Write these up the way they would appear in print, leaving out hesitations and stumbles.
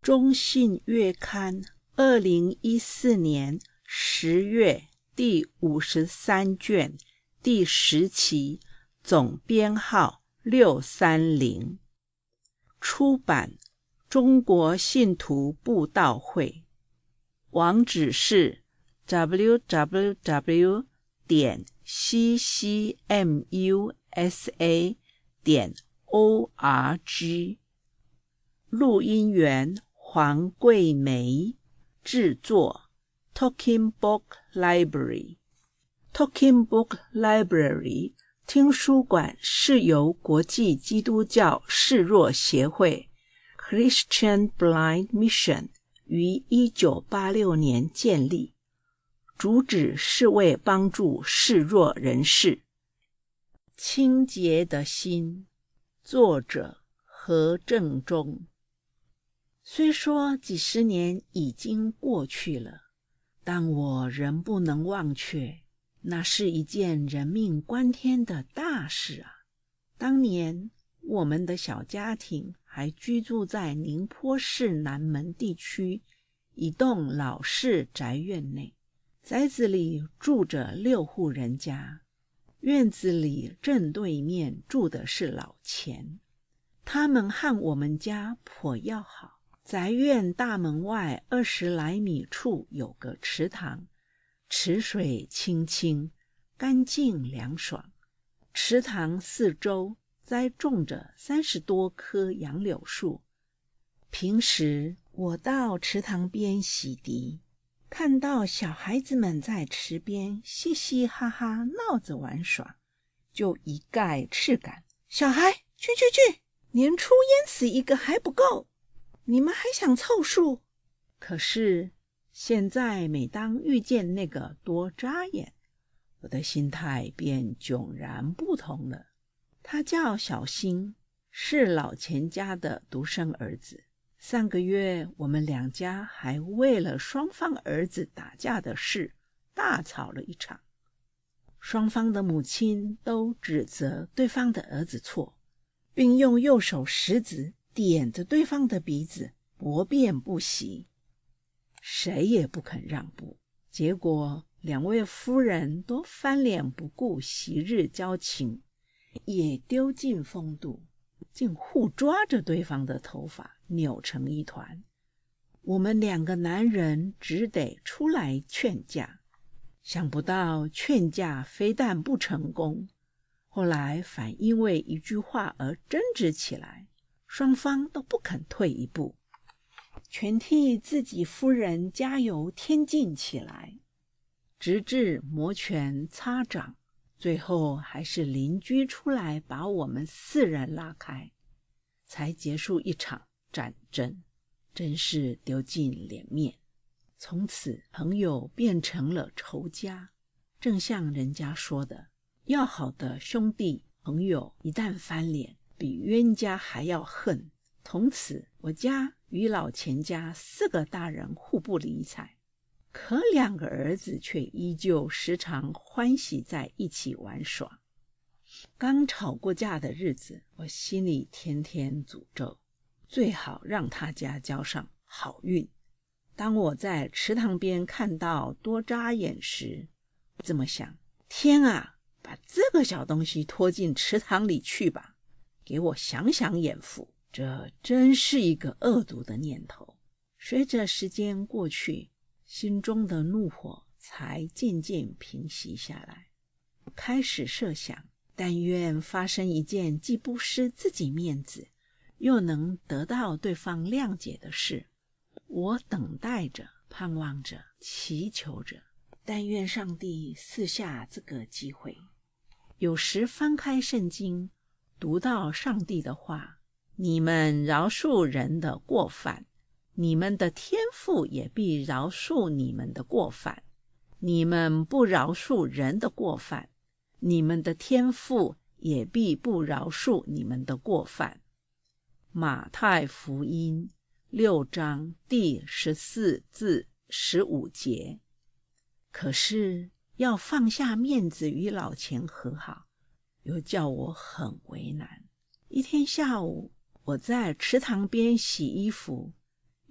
中信月刊2014年10月第53卷第10期，总编号630，出版中国信徒布道会，网址是 www.ccmusa.org。 录音员黄桂梅，制作 Talking Book Library。 Talking Book Library 听书馆是由国际基督教视弱协会 Christian Blind Mission 于1986年建立，主旨是为帮助视弱人士。清洁的心，作者何正中。虽说几十年已经过去了，但我仍不能忘却，那是一件人命关天的大事啊！当年我们的小家庭还居住在宁波市南门地区一栋老式宅院内，宅子里住着6户人家，院子里正对面住的是老钱，他们和我们家颇要好。宅院大门外20来米处有个池塘，池水清清，干净凉爽。池塘四周栽种着30多棵杨柳树。平时我到池塘边洗涤，看到小孩子们在池边嘻嘻哈哈闹着玩耍，就一概斥赶：小孩，去，年初淹死一个还不够，你们还想凑数？可是现在每当遇见那个多扎眼，我的心态便迥然不同了。他叫小新，是老钱家的独生儿子。上个月我们两家还为了双方儿子打架的事大吵了一场，双方的母亲都指责对方的儿子错，并用右手食指点着对方的鼻子，驳辩不息，谁也不肯让步。结果2位夫人都翻脸不顾昔日交情，也丢尽风度，竟互抓着对方的头发扭成一团。我们2个男人只得出来劝架，想不到劝架非但不成功，后来反因为一句话而争执起来，双方都不肯退一步，全替自己夫人加油添劲起来，直至摩拳擦掌，最后还是邻居出来把我们4人拉开，才结束一场战争，真是丢尽脸面。从此朋友变成了仇家，正像人家说的，要好的兄弟朋友一旦翻脸，比冤家还要恨。从此我家与老钱家4个大人互不理睬，可2个儿子却依旧时常欢喜在一起玩耍。刚吵过架的日子，我心里天天诅咒，最好让他家交上好运。当我在池塘边看到多扎眼时，这么想：天啊，把这个小东西拖进池塘里去吧，给我享享眼福。这真是一个恶毒的念头。随着时间过去，心中的怒火才渐渐平息下来。开始设想，但愿发生一件既不失自己面子，又能得到对方谅解的事。我等待着，盼望着，祈求着，但愿上帝赐下这个机会。有时翻开圣经，读到上帝的话：你们饶恕人的过犯，你们的天父也必饶恕你们的过犯；你们不饶恕人的过犯，你们的天父也必不饶恕你们的过犯。马太福音6章第14至15节。可是要放下面子与老钱和好，又叫我很为难。一天下午，我在池塘边洗衣服，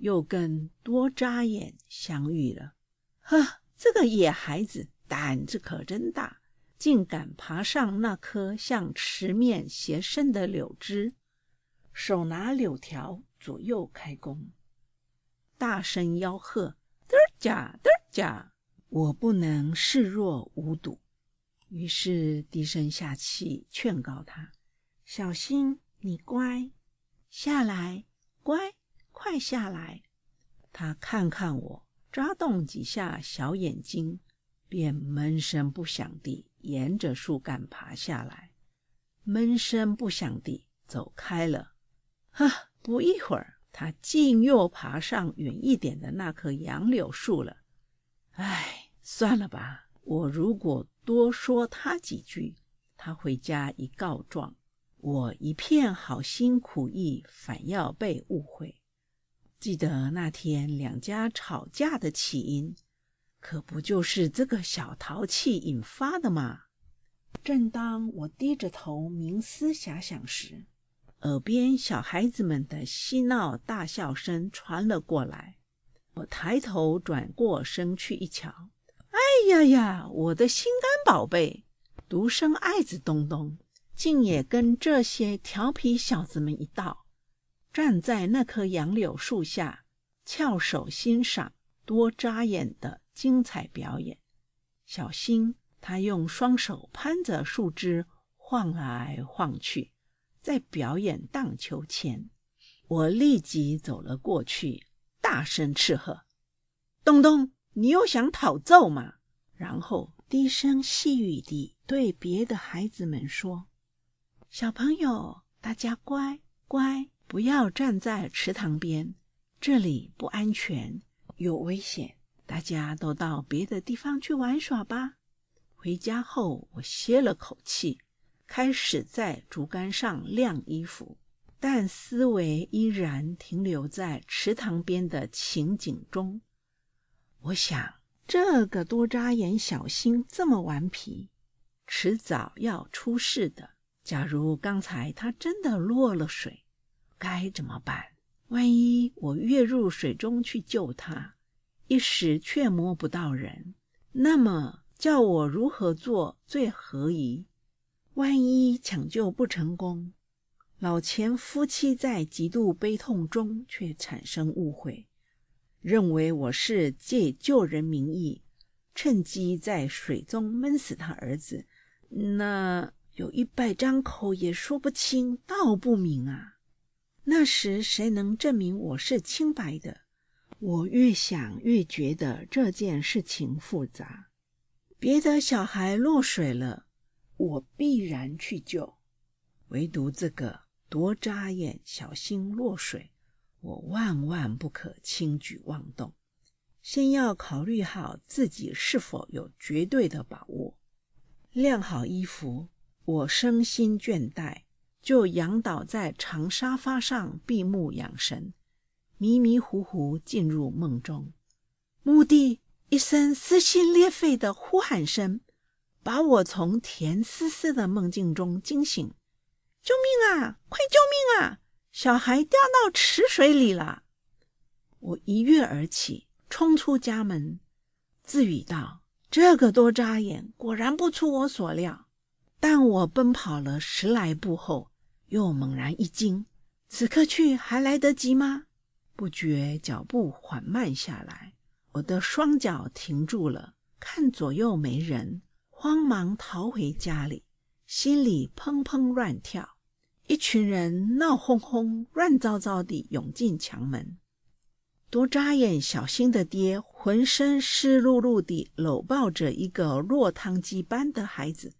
又跟多眨眼相遇了。呵，这个野孩子胆子可真大，竟敢爬上那棵像池面斜伸的柳枝，手拿柳条左右开弓，大声吆喝，嘚儿假嘚儿假！我不能视若无睹，于是低声下气劝告他，小心，你乖，下来，乖，快下来。他看看我，眨动几下小眼睛，便闷声不响地沿着树干爬下来，闷声不响地走开了。不一会儿，他竟又爬上远一点的那棵杨柳树了。算了吧，我如果多说他几句，他回家一告状，我一片好心苦意反要被误会。记得那天两家吵架的起因，可不就是这个小淘气引发的吗？正当我低着头冥思遐想时，耳边小孩子们的嬉闹大笑声传了过来。我抬头转过身去一瞧，呀，我的心肝宝贝，独生爱子东东，竟也跟这些调皮小子们一道，站在那棵杨柳树下，翘首欣赏多眨眼的精彩表演。小心，他用双手攀着树枝晃来晃去，在表演荡秋千。我立即走了过去，大声斥喝，东东，你又想讨揍吗？然后低声细语地对别的孩子们说，小朋友，大家乖乖，不要站在池塘边，这里不安全，有危险，大家都到别的地方去玩耍吧。回家后，我歇了口气，开始在竹竿上晾衣服，但思维依然停留在池塘边的情景中。我想，这个多眨眼小心这么顽皮，迟早要出事的。假如刚才他真的落了水，该怎么办？万一我跃入水中去救他，一时却摸不到人，那么叫我如何做最合宜？万一抢救不成功，老前夫妻在极度悲痛中却产生误会，认为我是借救人名义，趁机在水中闷死他儿子，那有100张口也说不清道不明啊！那时谁能证明我是清白的？我越想越觉得这件事情复杂。别的小孩落水了，我必然去救，唯独这个多眨眼小心落水，我万万不可轻举妄动，先要考虑好自己是否有绝对的把握。晾好衣服，我身心倦怠，就仰倒在长沙发上闭目养神，迷迷糊糊进入梦中。蓦地一声撕心裂肺的呼喊声，把我从甜丝丝的梦境中惊醒。救命啊！快救命啊！小孩掉到池水里了！我一跃而起，冲出家门，自语道：这个多眨眼果然不出我所料。但我奔跑了10来步后，又猛然一惊，此刻去还来得及吗？不觉脚步缓慢下来，我的双脚停住了，看左右没人，慌忙逃回家里，心里砰砰乱跳。一群人闹哄哄乱糟糟地涌进墙门，多眨眼小心的爹浑身湿漉漉地搂抱着一个落汤鸡般的孩子。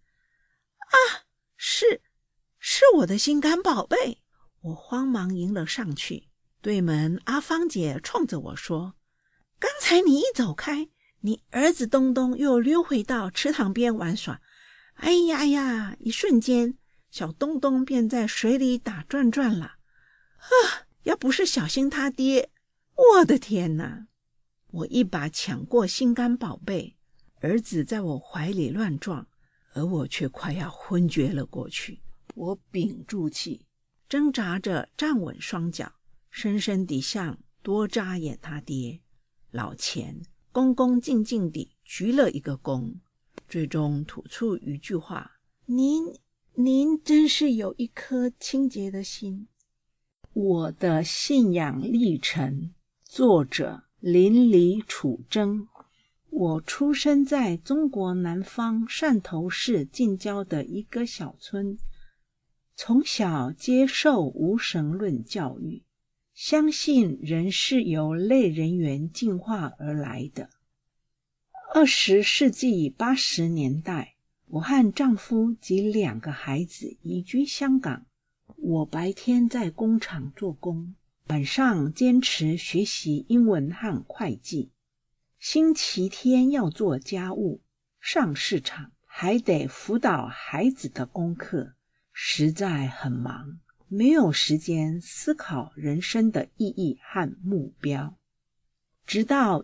是我的心肝宝贝！我慌忙迎了上去。对门阿芳姐冲着我说，刚才你一走开，你儿子东东又溜回到池塘边玩耍，一瞬间小东东便在水里打转转了。要不是小心他爹，我的天哪！我一把抢过心肝宝贝，儿子在我怀里乱撞，而我却快要昏厥了过去。我屏住气，挣扎着站稳双脚，深深地向多眨眼他爹老钱恭恭敬敬地鞠了一个躬，最终吐出一句话：您真是有一颗清洁的心。我的信仰历程，作者邻里楚征。我出生在中国南方汕头市近郊的一个小村，从小接受无神论教育，相信人是由类人猿进化而来的。20世纪80年代，我和丈夫及2个孩子移居香港。我白天在工厂做工，晚上坚持学习英文和会计。星期天要做家务，上市场，还得辅导孩子的功课，实在很忙，没有时间思考人生的意义和目标。直到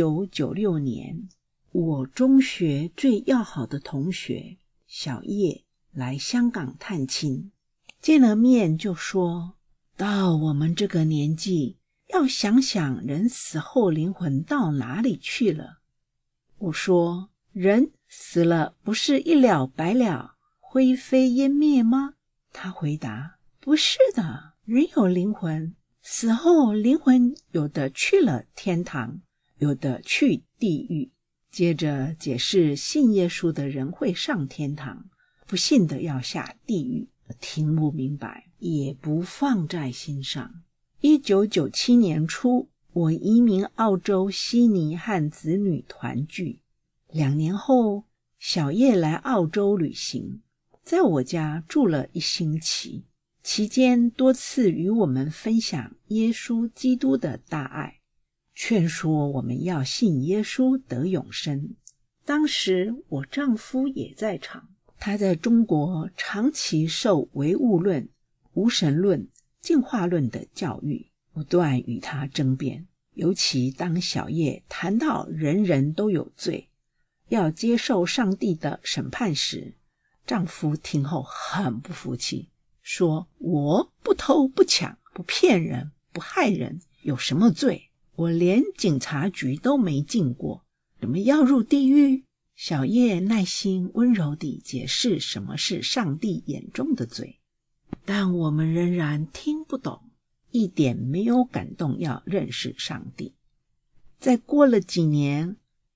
1996年，我中学最要好的同学小叶来香港探亲，见了面就说，到我们这个年纪，要想想人死后灵魂到哪里去了。我说，人死了不是一了百了，灰飞烟灭吗？他回答，不是的，人有灵魂，死后灵魂有的去了天堂，有的去地狱。接着解释信耶稣的人会上天堂，不信的要下地狱。听不明白，也不放在心上。1997年初，我移民澳洲悉尼和子女团聚。2年后，小叶来澳洲旅行，在我家住了1星期，期间多次与我们分享耶稣基督的大爱，劝说我们要信耶稣得永生。当时我丈夫也在场，他在中国长期受唯物论、无神论、进化论的教育，不断与他争辩。尤其当小叶谈到人人都有罪，要接受上帝的审判时，丈夫听后很不服气，说，我不偷不抢不骗人不害人，有什么罪？我连警察局都没进过，怎么要入地狱？小叶耐心温柔地解释什么是上帝眼中的罪，但我们仍然听不懂，一点没有感动要认识上帝。再过了几年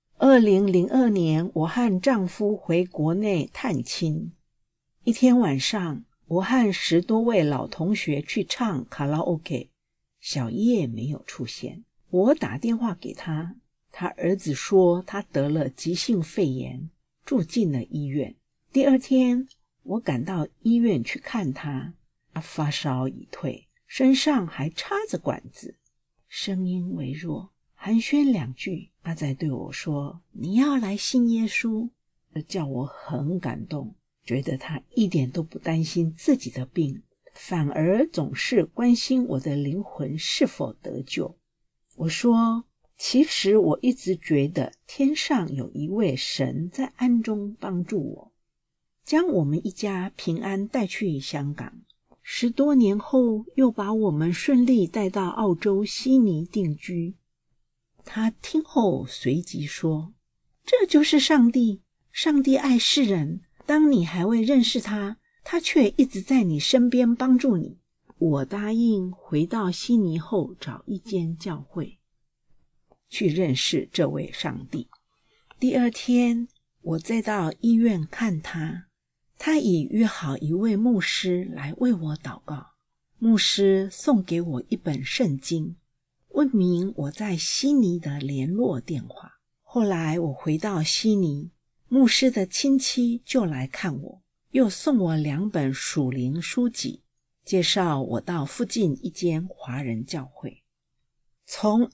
，2002年，我和丈夫回国内探亲。一天晚上，我和10多位老同学去唱卡拉 OK， 小叶没有出现。我打电话给他，他儿子说他得了急性肺炎，住进了医院。第2天，我赶到医院去看他，他发烧已退，身上还插着管子，声音微弱，寒暄2句，他在对我说，你要来信耶稣。这叫我很感动，觉得他一点都不担心自己的病，反而总是关心我的灵魂是否得救。我说，其实我一直觉得天上有一位神在暗中帮助我，将我们一家平安带去香港。10多年后，又把我们顺利带到澳洲悉尼定居。他听后随即说，这就是上帝，上帝爱世人，当你还未认识他，他却一直在你身边帮助你。我答应回到悉尼后找一间教会，去认识这位上帝。第2天，我再到医院看他，他已约好一位牧师来为我祷告。牧师送给我一本圣经，问明我在悉尼的联络电话。后来我回到悉尼，牧师的亲戚就来看我，又送我2本属灵书籍，介绍我到附近一间华人教会。从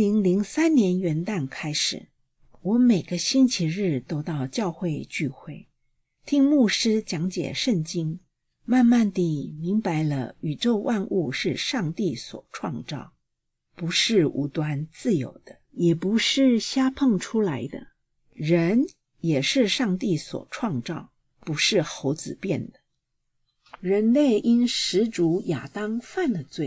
2003年元旦开始，我每个星期日都到教会聚会，听牧师讲解圣经，慢慢地明白了宇宙万物是上帝所创造，不是无端自有的，也不是瞎碰出来的。人也是上帝所创造，不是猴子变的。人类因始祖亚当犯了罪，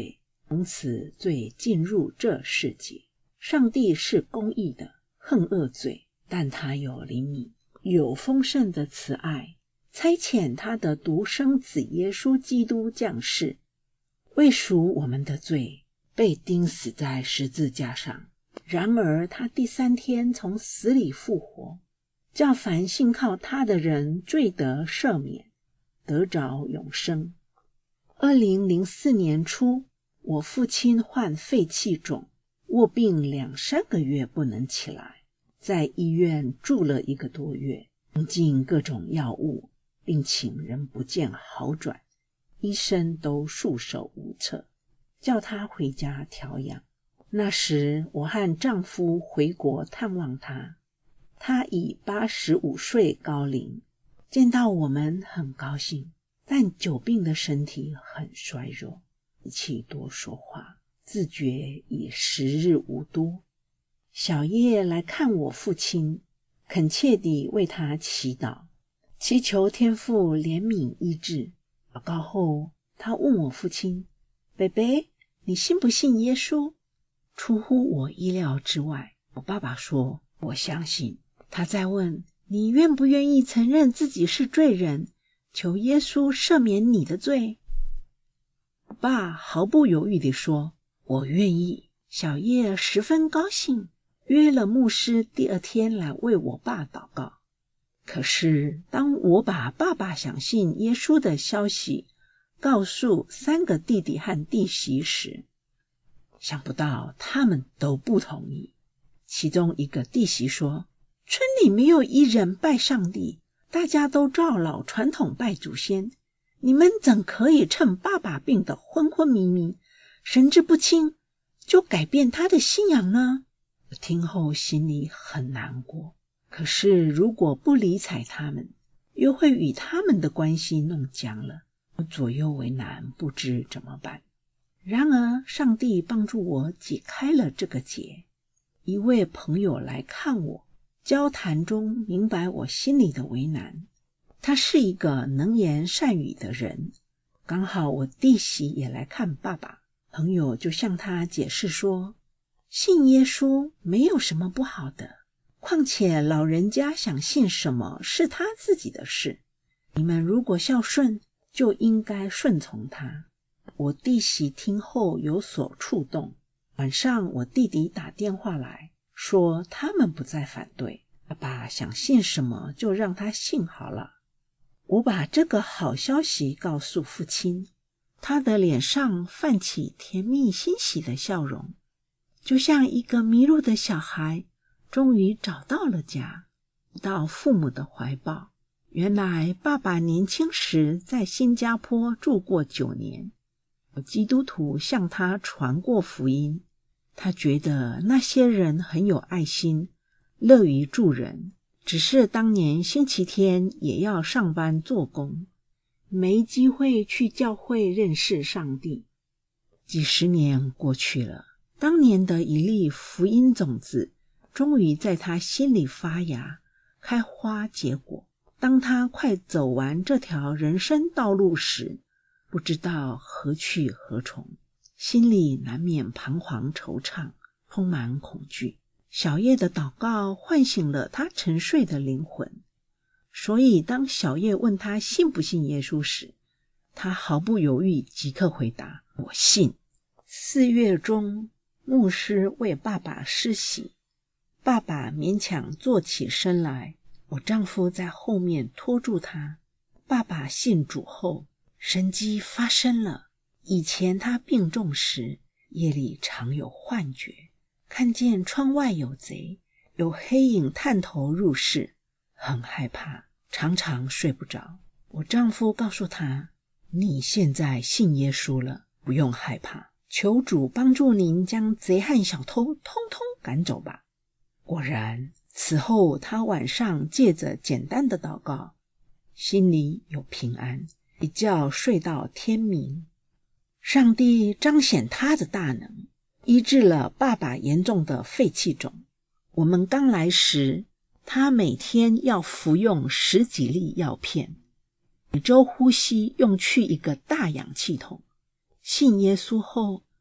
从此罪进入这世界。上帝是公义的，恨恶罪，但他有怜悯，有丰盛的慈爱，差遣他的独生子耶稣基督降世，为赎我们的罪，被钉死在十字架上。然而他第3天从死里复活，叫凡信靠他的人罪得赦免，得着永生。2004年初，我父亲患肺气肿，卧病2-3个月不能起来，在医院住了1个多月，用尽各种药物，病情仍不见好转，医生都束手无策，叫他回家调养。那时我和丈夫回国探望他，他已85岁高龄，见到我们很高兴，但久病的身体很衰弱，力气多说话，自觉已时日无多。小叶来看我父亲，恳切地为他祈祷，祈求天父怜悯医治。祷告后，他问我父亲：北北，你信不信耶稣？出乎我意料之外，我爸爸说：我相信。他再问：你愿不愿意承认自己是罪人，求耶稣赦免你的罪？我爸毫不犹豫地说：我愿意。小叶十分高兴，约了牧师第2天来为我爸祷告。可是当我把爸爸想信耶稣的消息告诉3个弟弟和弟媳时，想不到他们都不同意。其中一个弟媳说：村里没有一人拜上帝，大家都照老传统拜祖先，你们怎可以趁爸爸病得昏昏迷迷，神志不清，就改变他的信仰呢？我听后心里很难过，可是如果不理睬他们，又会与他们的关系弄僵了，我左右为难，不知怎么办。然而上帝帮助我解开了这个结。一位朋友来看我，交谈中明白我心里的为难。他是一个能言善语的人，刚好我弟媳也来看爸爸，朋友就向他解释说，信耶稣没有什么不好的，况且老人家想信什么是他自己的事，你们如果孝顺，就应该顺从他。我弟媳听后有所触动，晚上我弟弟打电话来说他们不再反对，爸爸想信什么就让他信好了。我把这个好消息告诉父亲，他的脸上泛起甜蜜欣喜的笑容，就像一个迷路的小孩终于找到了家，到父母的怀抱。原来爸爸年轻时在新加坡住过9年，有基督徒向他传过福音，他觉得那些人很有爱心，乐于助人，只是当年星期天也要上班做工，没机会去教会认识上帝。几十年过去了，当年的一粒福音种子终于在他心里发芽，开花结果。当他快走完这条人生道路时，不知道何去何从，心里难免彷徨惆怅，充满恐惧。小叶的祷告唤醒了他沉睡的灵魂，所以当小叶问他信不信耶稣时，他毫不犹豫即刻回答：我信。4月中，牧师为爸爸施洗，爸爸勉强坐起身来，我丈夫在后面拖住他。爸爸信主后，神迹发生了。以前他病重时，夜里常有幻觉，看见窗外有贼，有黑影探头入室，很害怕，常常睡不着。我丈夫告诉他，你现在信耶稣了，不用害怕，求主帮助您将贼和小偷通通赶走吧。果然，此后他晚上借着简单的祷告，心里有平安，一觉睡到天明。上帝彰显他的大能，医治了爸爸严重的肺气肿。我们刚来时，他每天要服用10几粒药片，每周呼吸用去一个大氧气筒。信耶稣后，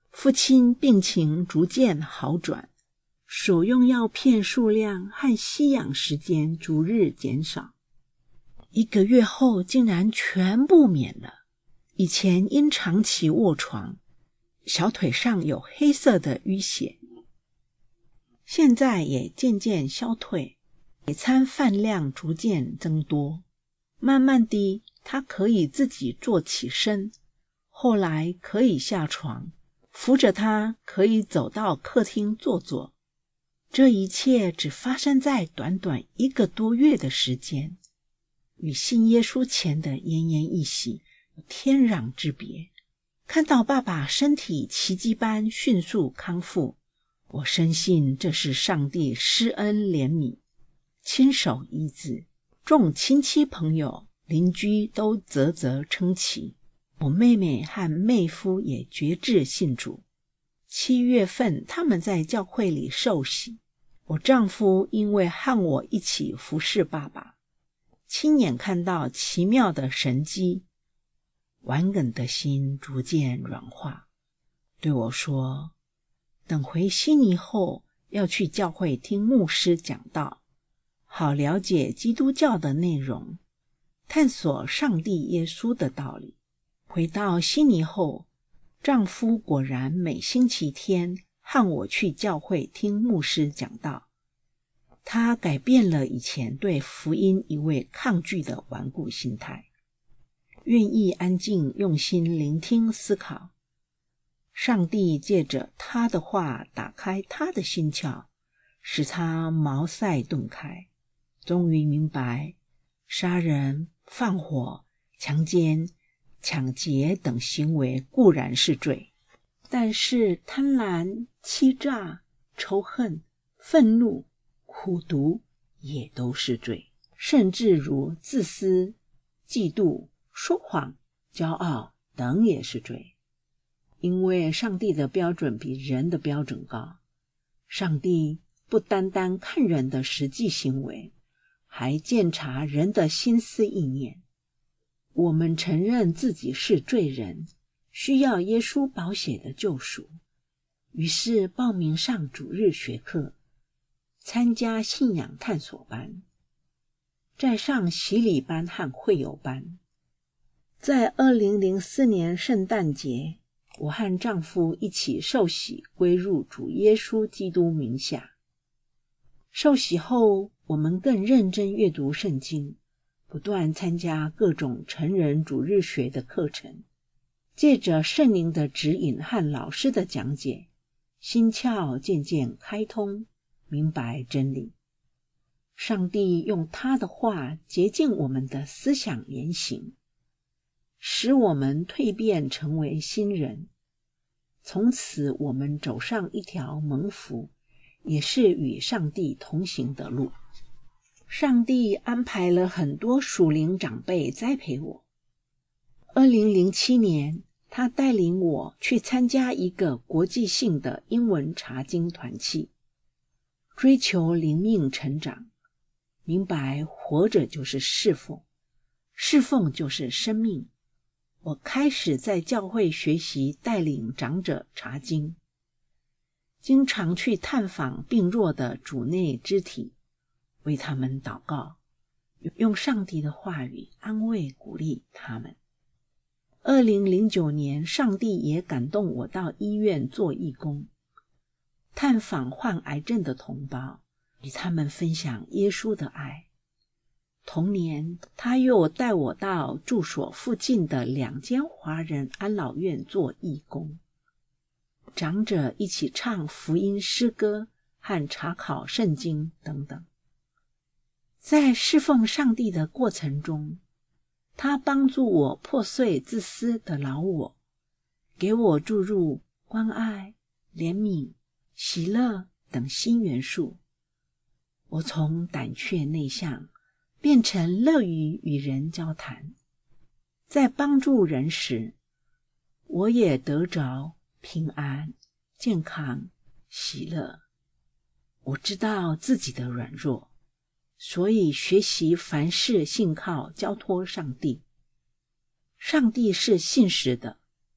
父亲病情逐渐好转，所用药片数量和吸氧时间逐日减少。1个月后竟然全部免了。以前因长期卧床，小腿上有黑色的淤血，现在也渐渐消退，每餐饭量逐渐增多。慢慢地，他可以自己坐起身，后来可以下床，扶着他可以走到客厅坐坐。这一切只发生在短短1个多月的时间，与信耶稣前的奄奄一息有天壤之别。看到爸爸身体奇迹般迅速康复，我深信这是上帝施恩怜悯，亲手医治。众亲戚朋友邻居都啧啧称奇，我妹妹和妹夫也决志信主。7月份他们在教会里受洗，我丈夫因为和我一起服侍爸爸，亲眼看到奇妙的神迹，顽梗的心逐渐软化，对我说，等回悉尼后要去教会听牧师讲道，好了解基督教的内容，探索上帝耶稣的道理。回到悉尼后，丈夫果然每星期天和我去教会听牧师讲道，他改变了以前对福音一味抗拒的顽固心态，愿意安静用心聆听思考。上帝借着他的话打开他的心窍，使他茅塞顿开，终于明白杀人、放火、强奸、抢劫等行为固然是罪，但是贪婪、欺诈、仇恨、愤怒、苦毒也都是罪，甚至如自私、嫉妒、说谎、骄傲等也是罪。因为上帝的标准比人的标准高，上帝不单单看人的实际行为，还鉴察人的心思意念。我们承认自己是罪人，需要耶稣宝血的救赎，于是报名上主日学课，参加信仰探索班，再上洗礼班和会友班。在2004年圣诞节，我和丈夫一起受洗归入主耶稣基督名下。受洗后，我们更认真阅读圣经，不断参加各种成人主日学的课程，借着圣灵的指引和老师的讲解，心窍渐渐开通，明白真理。上帝用他的话洁净我们的思想言行，使我们蜕变成为新人。从此我们走上一条蒙福，也是与上帝同行的路。上帝安排了很多属灵长辈栽培我。2007年，他带领我去参加一个国际性的英文查经团契，追求灵命成长，明白活着就是侍奉，侍奉就是生命。我开始在教会学习带领长者查经，经常去探访病弱的主内肢体，为他们祷告，用上帝的话语安慰鼓励他们。2009年，上帝也感动我到医院做义工，探访患癌症的同胞，与他们分享耶稣的爱。同年，他又带我到住所附近的2间华人安老院做义工，长者一起唱福音诗歌和查考圣经等等。在侍奉上帝的过程中，他帮助我破碎自私的老我，给我注入关爱、怜悯、喜乐等新元素。我从胆怯内向变成乐于与人交谈，在帮助人时，我也得着平安、健康、喜乐。我知道自己的软弱，所以学习凡事信靠交托上帝。上帝是信实的，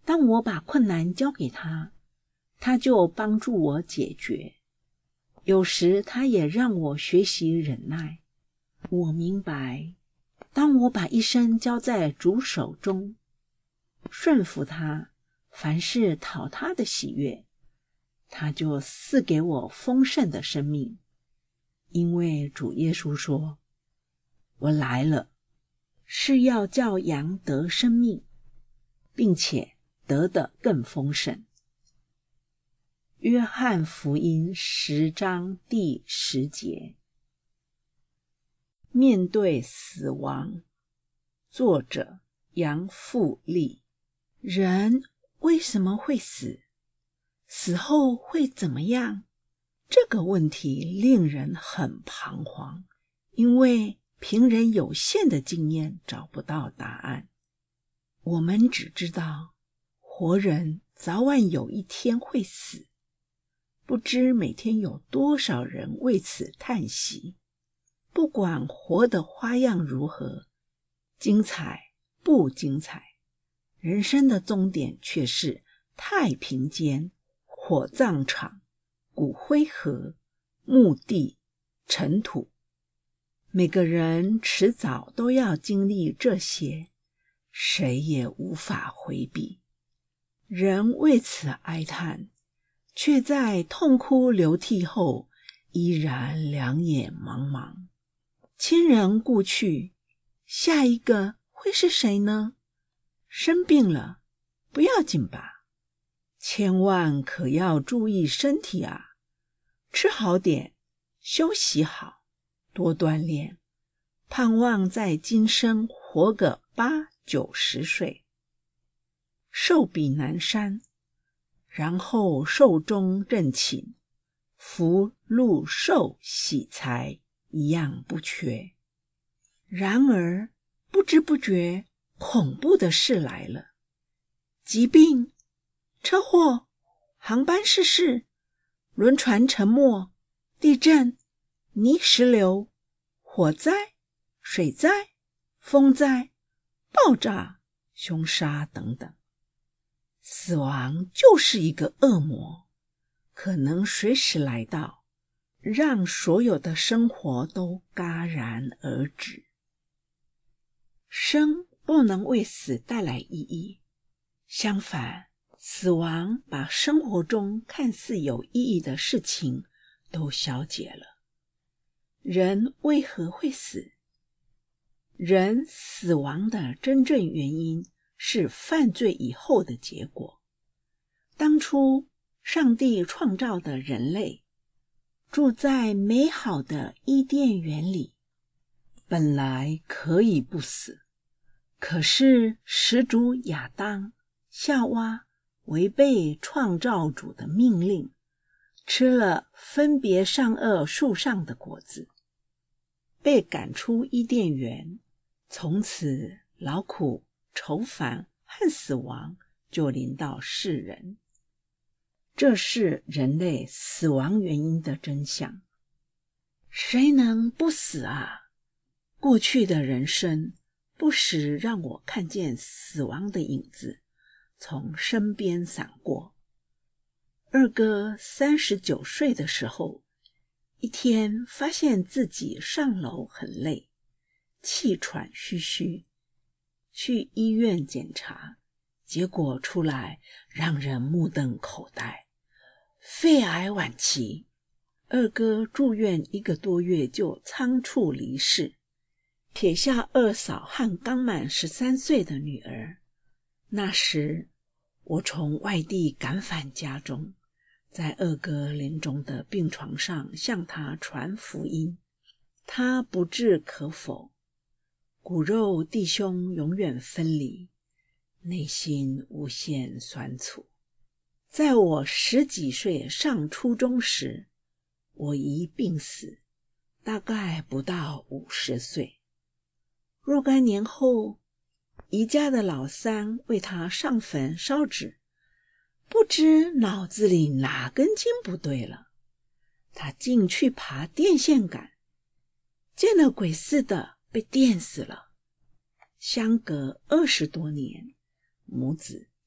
当我把困难交给他，他就帮助我解决。有时他也让我学习忍耐。我明白，当我把一生交在主手中，顺服他，凡事讨他的喜悦，他就赐给我丰盛的生命。因为主耶稣说，我来了，是要叫羊得生命，并且得的更丰盛。约翰福音10章第10节。面对死亡，作者杨富利。人为什么会死？死后会怎么样？这个问题令人很彷徨，因为凭人有限的经验找不到答案。我们只知道活人早晚有一天会死，不知每天有多少人为此叹息。不管活的花样如何，精彩不精彩，人生的终点却是太平间、火葬场、骨灰盒、墓地、尘土。每个人迟早都要经历这些，谁也无法回避。人为此哀叹，却在痛哭流涕后依然两眼茫茫。亲人故去，下一个会是谁呢？生病了，不要紧吧？千万可要注意身体啊！吃好点，休息好，多锻炼，盼望在今生活个8、90岁。寿比南山，然后寿终正寝，福禄寿喜财一样不缺。然而不知不觉，恐怖的事来了。疾病、车祸、航班失事、轮船沉没、地震、泥石流、火灾、水灾、风灾、爆炸、凶杀等等。死亡就是一个恶魔，可能随时来到，让所有的生活都戛然而止。生不能为死带来意义，相反，死亡把生活中看似有意义的事情都消解了。人为何会死？人死亡的真正原因是犯罪以后的结果。当初上帝创造的人类住在美好的伊甸园里，本来可以不死，可是始祖亚当、夏娃违背创造主的命令，吃了分别善恶树上的果子，被赶出伊甸园。从此劳苦、愁烦和死亡就临到世人。这是人类死亡原因的真相。谁能不死啊？过去的人生不时让我看见死亡的影子从身边闪过。二哥39岁的时候，一天发现自己上楼很累，气喘吁吁，去医院检查，结果出来让人目瞪口呆，肺癌晚期。二哥住院1个多月就仓促离世，撇下二嫂和刚满13岁的女儿。那时我从外地赶返家中，在二哥临终的病床上向他传福音，他不置可否。骨肉弟兄永远分离，内心无限酸楚。在我10几岁上初中时，我已病死，大概不到50岁。若干年后，姨家的老三为他上坟烧纸，不知脑子里哪根筋不对了，他竟去爬电线杆，见了鬼似的被电死了。相隔20多年，母子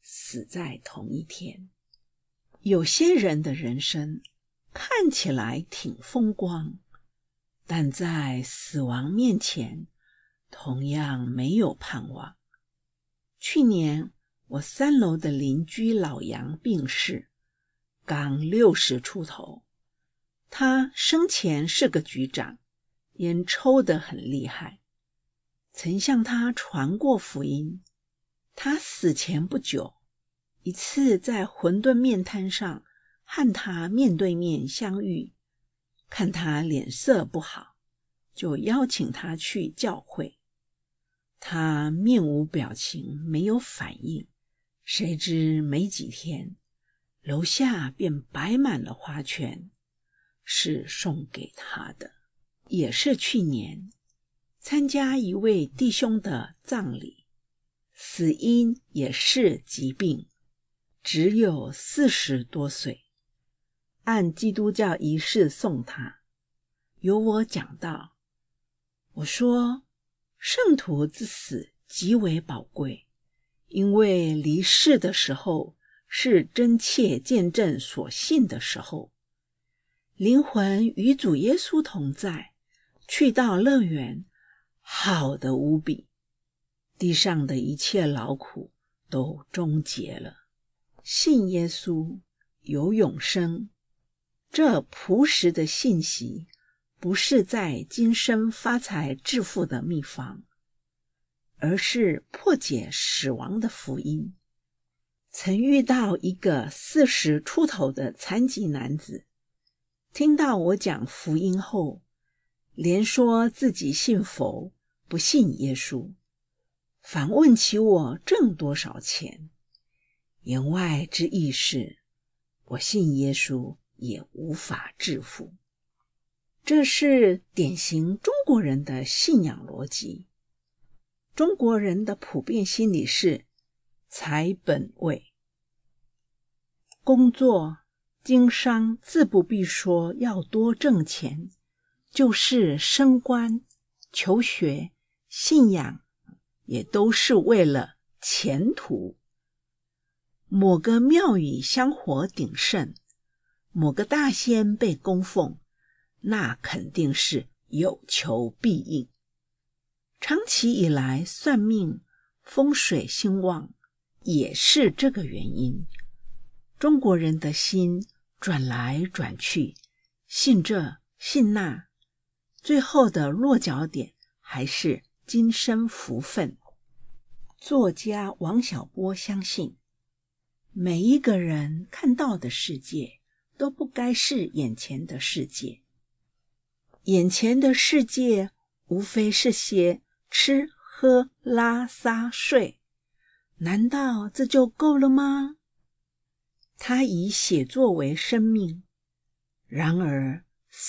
死在同一天。有些人的人生看起来挺风光，但在死亡面前同样没有盼望。去年我3楼的邻居老杨病逝，刚60出头。他生前是个局长，烟抽得很厉害，曾向他传过福音。他死前不久，一次在馄饨面摊上和他面对面相遇，看他脸色不好，就邀请他去教会。他面无表情，没有反应，谁知没几天，楼下便摆满了花圈，是送给他的。也是去年参加一位弟兄的葬礼，死因也是疾病，只有40多岁，按基督教仪式送他。由我讲到，我说圣徒之死极为宝贵，因为离世的时候是真切见证所信的时候，灵魂与主耶稣同在，去到乐园，好得无比，地上的一切劳苦都终结了。信耶稣有永生，这朴实的信息不是在今生发财致富的秘方，而是破解死亡的福音。曾遇到一个40出头的残疾男子，听到我讲福音后，连说自己信佛，不信耶稣，反问起我挣多少钱。言外之意是，我信耶稣也无法致富。这是典型中国人的信仰逻辑。中国人的普遍心理是财本位，工作经商自不必说要多挣钱，就是升官求学信仰也都是为了前途。某个庙宇香火鼎盛，某个大仙被供奉，那肯定是有求必应。长期以来算命风水兴旺也是这个原因。中国人的心转来转去，信这信那，最后的落脚点还是今生福分。作家王小波相信，每一个人看到的世界都不该是眼前的世界。眼前的世界无非是些吃喝拉撒睡，难道这就够了吗？他以写作为生命，然而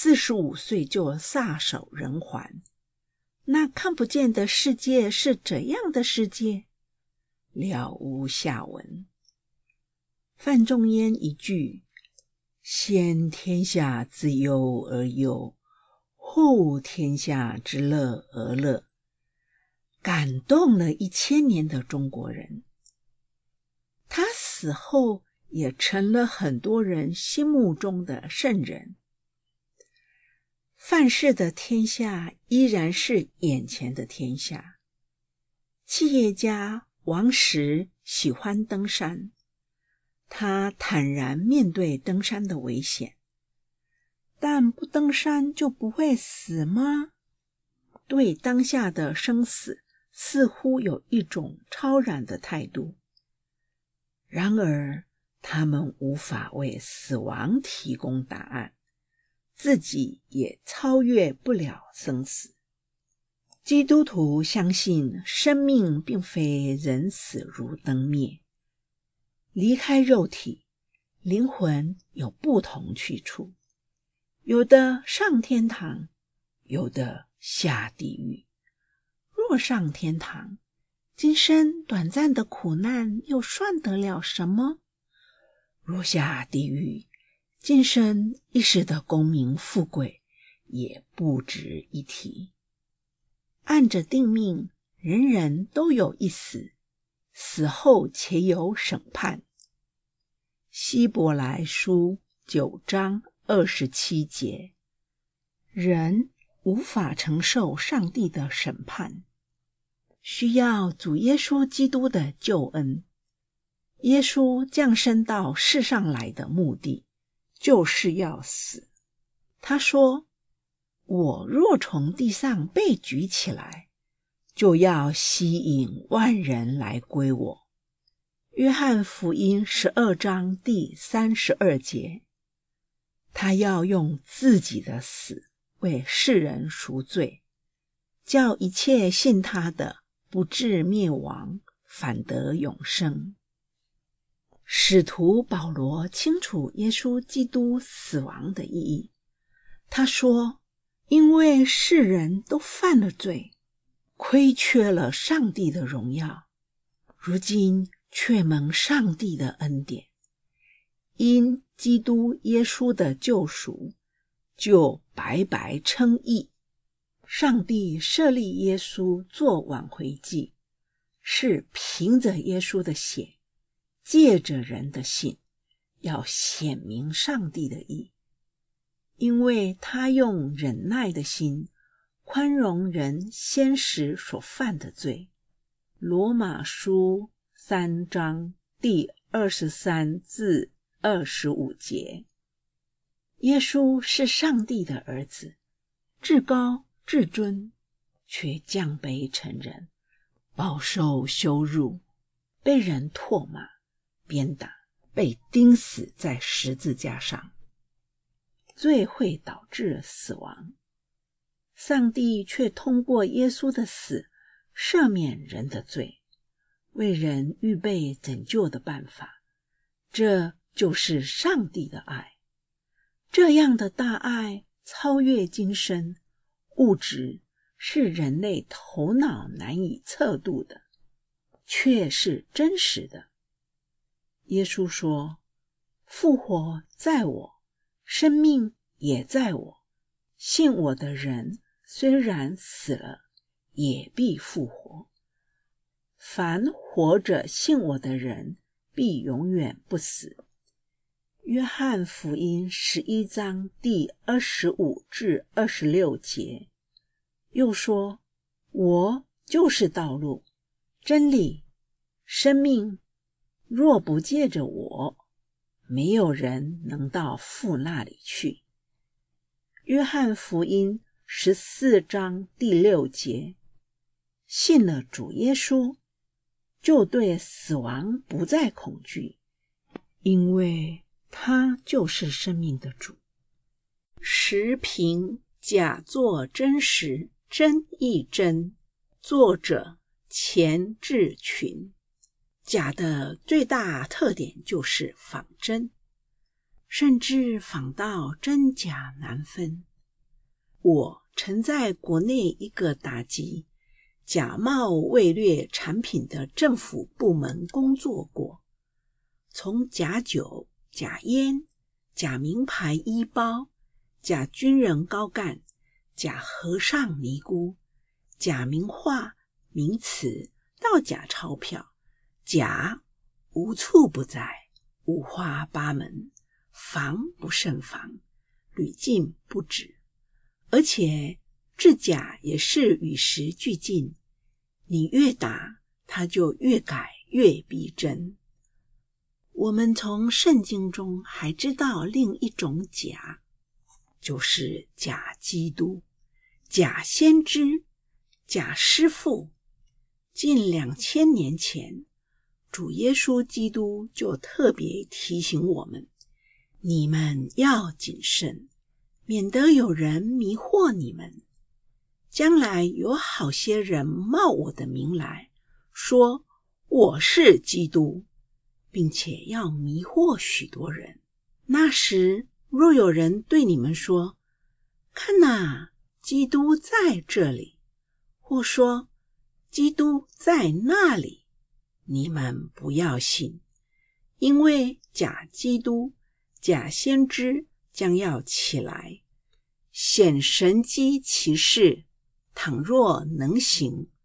45岁就撒手人寰。那看不见的世界是怎样的世界？了无下文。范仲淹一句先天下之忧而忧，后天下之乐而乐，感动了1000年的中国人。他死后也成了很多人心目中的圣人。范氏的天下依然是眼前的天下。企业家王石喜欢登山，他坦然面对登山的危险。但不登山就不会死吗？对当下的生死似乎有一种超然的态度。然而他们无法为死亡提供答案，自己也超越不了生死。基督徒相信生命并非人死如灯灭，离开肉体，灵魂有不同去处，有的上天堂，有的下地狱。若上天堂，今生短暂的苦难又算得了什么？若下地狱，今生一时的功名富贵也不值一提。按着定命，人人都有一死， 死后且有审判。希伯来书9章27节，人无法承受上帝的审判，需要主耶稣基督的救恩。耶稣降生到世上来的目的，就是要死。他说，我若从地上被举起来，就要吸引万人来归我。约翰福音12章第32节，他要用自己的死为世人赎罪，叫一切信他的不至灭亡，反得永生。使徒保罗清楚耶稣基督死亡的意义。他说，因为世人都犯了罪，亏缺了上帝的荣耀，如今却蒙上帝的恩典，因基督耶稣的救赎，就白白称义。上帝设立耶稣做挽回祭，是凭着耶稣的血，借着人的信，要显明上帝的义，因为他用忍耐的心宽容人先时所犯的罪。罗马书3章第23至25节，耶稣是上帝的儿子，至高至尊，却降卑成人，饱受羞辱，被人唾骂鞭打，被钉死在十字架上。罪会导致死亡，上帝却通过耶稣的死赦免人的罪，为人预备拯救的办法。这就是上帝的爱。这样的大爱超越今生，物质是人类头脑难以测度的，却是真实的。耶稣说，复活在我，生命也在我，信我的人虽然死了，也必复活。凡活着信我的人，必永远不死。约翰福音11章第25至26节，又说，我就是道路、真理、生命，若不借着我，没有人能到父那里去。约翰福音14章第6节，信了主耶稣，就对死亡不再恐惧，因为他就是生命的主。时评假作真实，真亦真。作者钱志群。假的最大特点就是仿真，甚至仿到真假难分。我曾在国内一个打击假冒伪劣产品的政府部门工作过，从假酒、假烟、假名牌衣包、假军人高干、假和尚尼姑、假名画、名词到假钞票，假无处不在，五花八门，防不胜防，屡禁不止。而且制假也是与时俱进，你越打它就越改越逼真。我们从圣经中还知道另一种假，就是假基督、假先知、假师傅。近2000年前，主耶稣基督就特别提醒我们，你们要谨慎，免得有人迷惑你们。将来有好些人冒我的名来，说我是基督，并且要迷惑许多人。那时若有人对你们说，看哪，基督在这里，或说基督在那里，你们不要信，因为假基督、假先知将要起来，显神机奇事，倘若能行，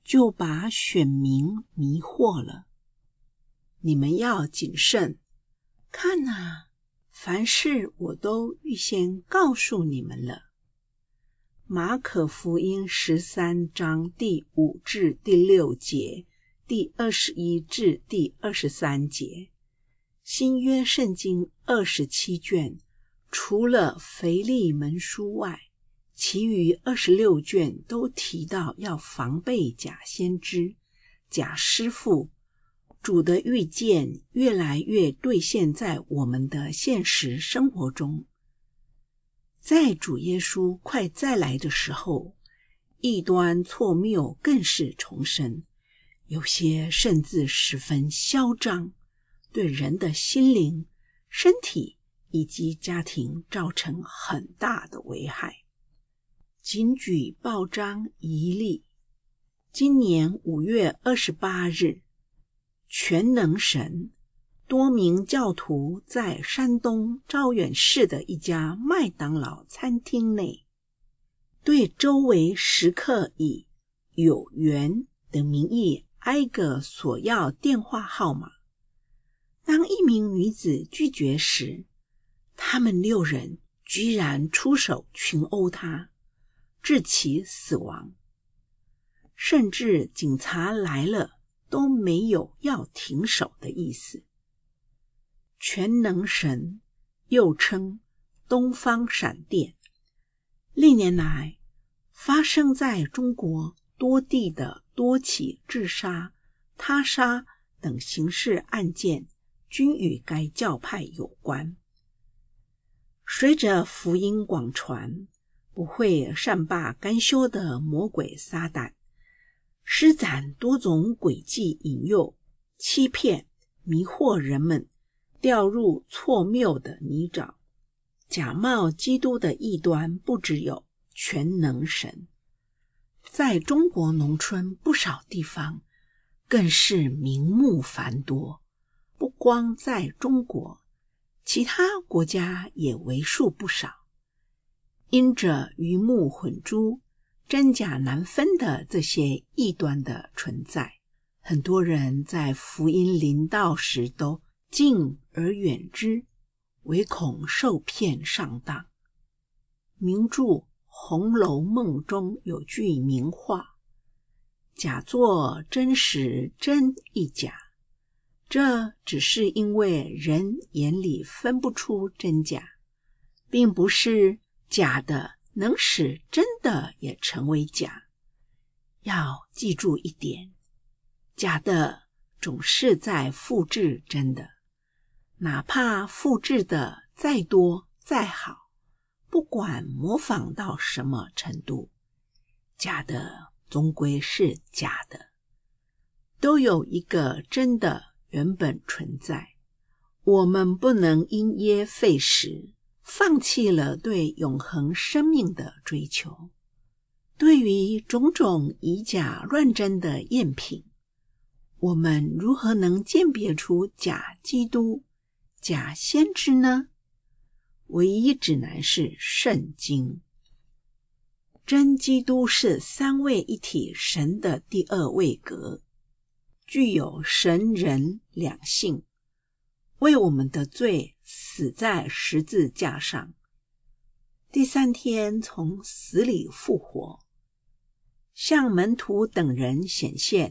就把选民迷惑了。你们要谨慎，看啊，凡事我都预先告诉你们了。马可福音13章第5至第6节，第21至第23节。新约圣经27卷，除了腓利门书外，其余26卷都提到要防备假先知、假师傅。主的预见越来越兑现在我们的现实生活中。在主耶稣快再来的时候，异端错谬更是重生，有些甚至十分嚣张，对人的心灵、身体以及家庭造成很大的危害。仅举报章一例，今年5月28日，全能神多名教徒在山东招远市的一家麦当劳餐厅内，对周围食客以有缘的名义挨个索要电话号码。当一名女子拒绝时，他们6人居然出手群殴她，致其死亡。甚至警察来了都没有要停手的意思。全能神又称东方闪电，历年来发生在中国多地的多起自杀、他杀等刑事案件均与该教派有关。随着福音广传，不会善罢甘休的魔鬼撒旦施展多种诡计引诱、欺骗、迷惑人们，掉入错谬的泥沼。假冒基督的异端不只有全能神，在中国农村不少地方更是名目繁多。不光在中国，其他国家也为数不少。因着鱼目混珠、真假难分的这些异端的存在，很多人在福音临到时都敬而远之，唯恐受骗上当。名著《红楼梦》中有句名话：假作真时真亦假，这只是因为人眼里分不出真假，并不是假的能使真的也成为假。要记住一点，假的总是在复制真的，哪怕复制的再多再好，不管模仿到什么程度，假的终归是假的，都有一个真的原本存在。我们不能因噎废食，放弃了对永恒生命的追求。对于种种以假乱真的赝品，我们如何能鉴别出假基督、假先知呢？唯一指南是圣经。真基督是三位一体神的第二位格，具有神人两性，为我们的罪死在十字架上，第3天从死里复活，向门徒等人显现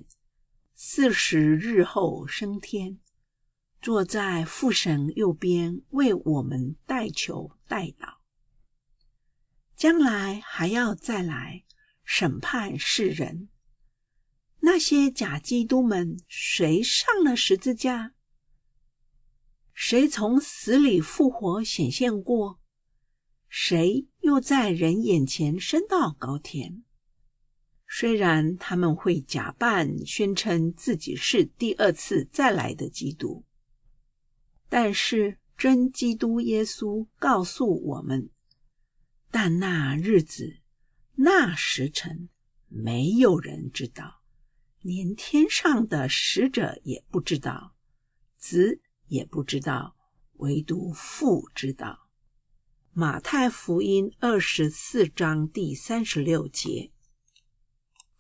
，40日后升天，坐在父神右边，为我们代求代祷。将来还要再来审判世人。那些假基督们，谁上了十字架？谁从死里复活显现过？谁又在人眼前升到高天？虽然他们会假扮宣称自己是第2次再来的基督，但是真基督耶稣告诉我们，但那日子、那时辰，没有人知道，连天上的使者也不知道，子也不知道，唯独父知道。马太福音24章第36节。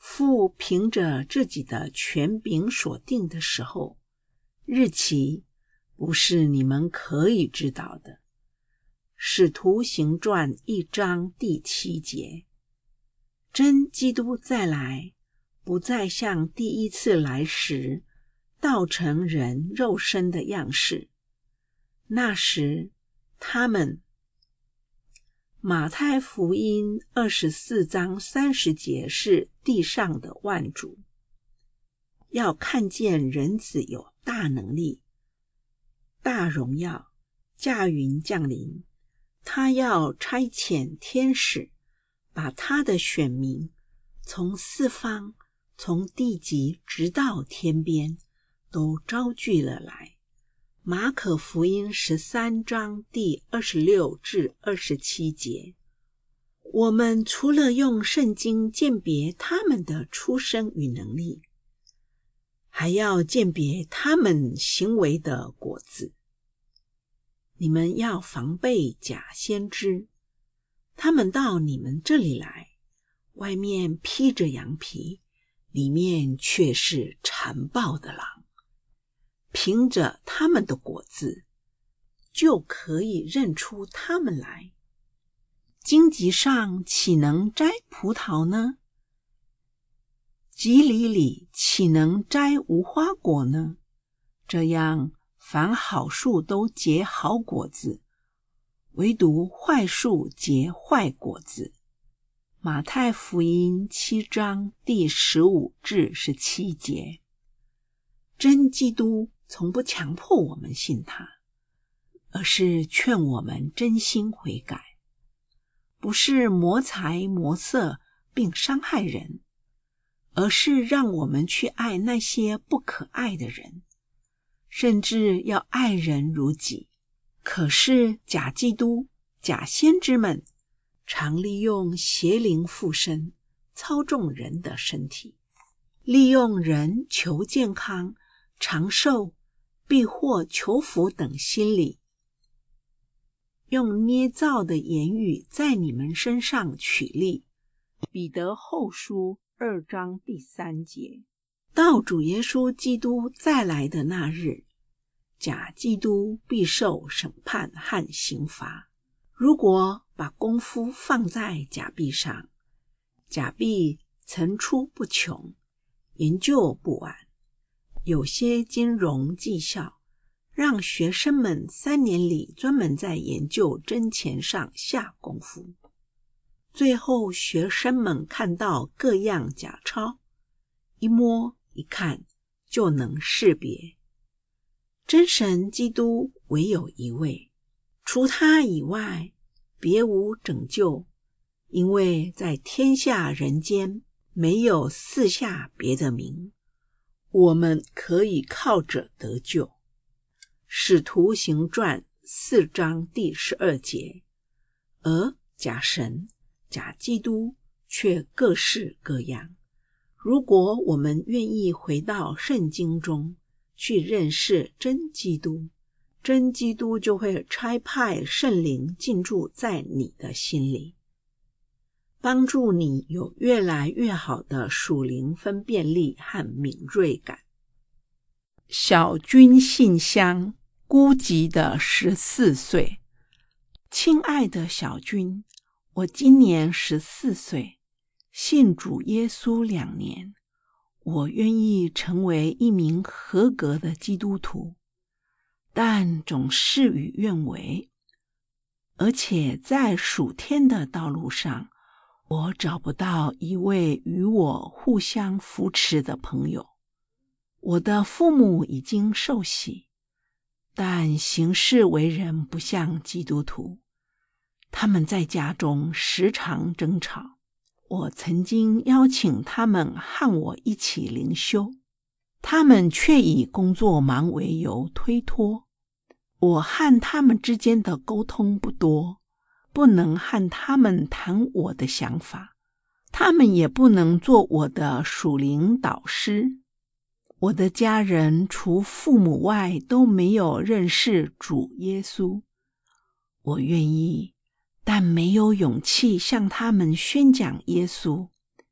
父凭着自己的权柄所定的时候，日期不是你们可以知道的。使徒行传1章第7节，真基督再来，不再像第一次来时道成人肉身的样式。那时他们，马太福音24章30节是地上的万主，要看见人子有大能力、大荣耀，驾云降临。他要差遣天使，把他的选民从四方，从地极直到天边，都招聚了来。马可福音13章第26至27节。我们除了用圣经鉴别他们的出身与能力，还要鉴别他们行为的果子。你们要防备假先知，他们到你们这里来，外面披着羊皮，里面却是残暴的狼。凭着他们的果子，就可以认出他们来。荆棘上岂能摘葡萄呢？棘藜里岂能摘无花果呢？这样，凡好树都结好果子，唯独坏树结坏果子。马太福音7章第15至17节。真基督从不强迫我们信他，而是劝我们真心悔改，不是谋财谋色并伤害人，而是让我们去爱那些不可爱的人，甚至要爱人如己。可是假基督、假先知们常利用邪灵附身，操纵人的身体，利用人求健康、长寿、避祸求福等心理，用捏造的言语在你们身上取利。彼得后书2章第3节。到主耶稣基督再来的那日，假基督必受审判和刑罚。如果把功夫放在假币上，假币层出不穷，研究不完。有些金融技校让学生们3年里专门在研究真钱上下功夫，最后学生们看到各样假钞，一摸一看就能识别。真神基督唯有一位，除他以外别无拯救，因为在天下人间没有赐下别的名，我们可以靠着得救。使徒行传4章第12节。而假神、假基督却各式各样。如果我们愿意回到圣经中去认识真基督，真基督就会差派圣灵进驻在你的心里，帮助你有越来越好的属灵分辨力和敏锐感。小军信箱，孤寂的14岁。亲爱的小军，我今年14岁，信主耶稣2年，我愿意成为一名合格的基督徒，但总事与愿违，而且在属天的道路上，我找不到一位与我互相扶持的朋友。我的父母已经受洗，但行事为人不像基督徒，他们在家中时常争吵。我曾经邀请他们和我一起灵修，他们却以工作忙为由推脱。我和他们之间的沟通不多，不能和他们谈我的想法，他们也不能做我的属灵导师。我的家人除父母外都没有认识主耶稣。我愿意，但没有勇气向他们宣讲耶稣，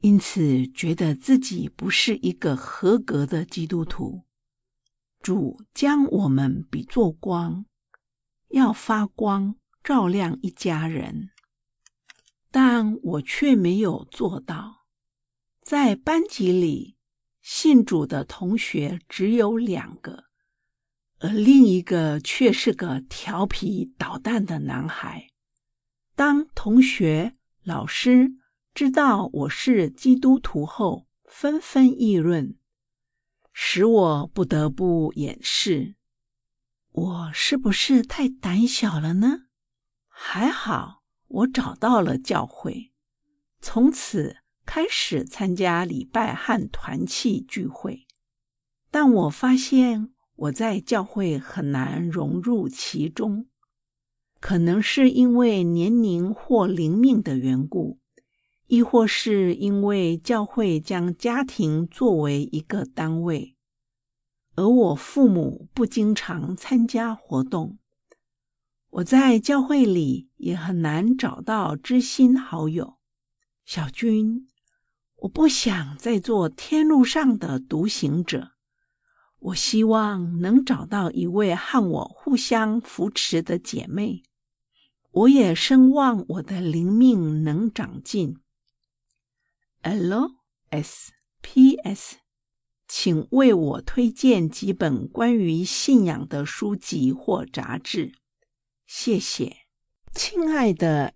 因此觉得自己不是一个合格的基督徒。主将我们比作光，要发光，照亮一家人。但我却没有做到。在班级里，信主的同学只有2个，而另一个却是个调皮捣蛋的男孩。当同学、老师知道我是基督徒后，纷纷议论，使我不得不掩饰。我是不是太胆小了呢？还好，我找到了教会，从此开始参加礼拜和团契聚会。但我发现我在教会很难融入其中，可能是因为年龄或灵命的缘故，亦或是因为教会将家庭作为一个单位，而我父母不经常参加活动。我在教会里也很难找到知心好友。小军，我不想再做天路上的独行者，我希望能找到一位和我互相扶持的姐妹。我也深望我的灵命能长进。LSPS， 请为我推荐几本关于信仰的书籍或杂志。谢谢。亲爱的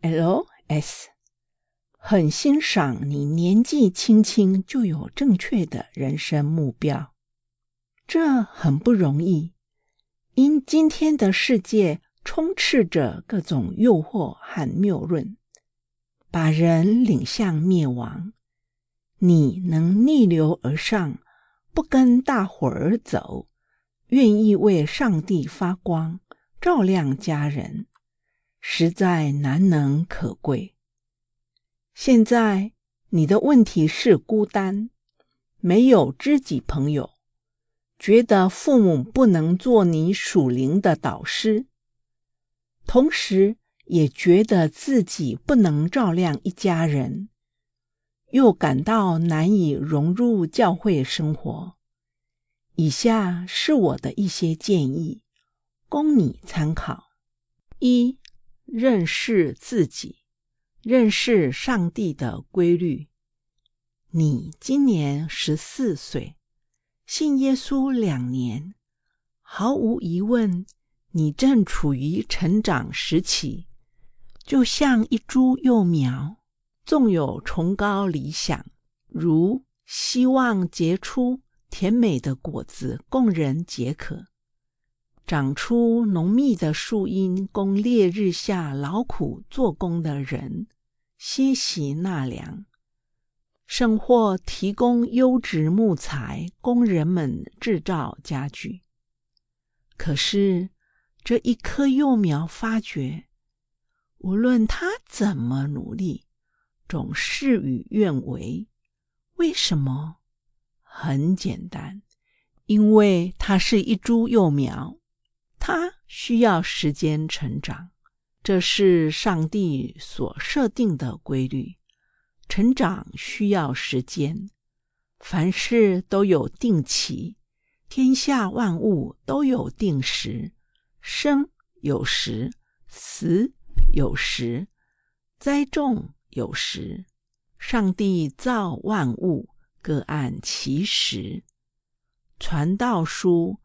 LS， 很欣赏你年纪轻轻就有正确的人生目标。这很不容易，因今天的世界充斥着各种诱惑和谬论，把人领向灭亡。你能逆流而上，不跟大伙儿走，愿意为上帝发光，照亮家人，实在难能可贵。现在你的问题是孤单，没有知己朋友，觉得父母不能做你属灵的导师，同时也觉得自己不能照亮一家人，又感到难以融入教会生活。以下是我的一些建议，供你参考。1. 认识自己，认识上帝的规律。你今年14岁，信耶稣2年，毫无疑问，你正处于成长时期，就像一株幼苗，纵有崇高理想，如希望结出甜美的果子供人解渴，长出浓密的树荫供烈日下劳苦做工的人歇息纳凉，甚或提供优质木材供人们制造家具。可是这一棵幼苗发觉，无论他怎么努力，总事与愿违。为什么？很简单，因为它是一株幼苗，它需要时间成长，这是上帝所设定的规律。成长需要时间，凡事都有定期，天下万物都有定时，生有时，死有时，栽种有时。上帝造万物，各按其时。传道书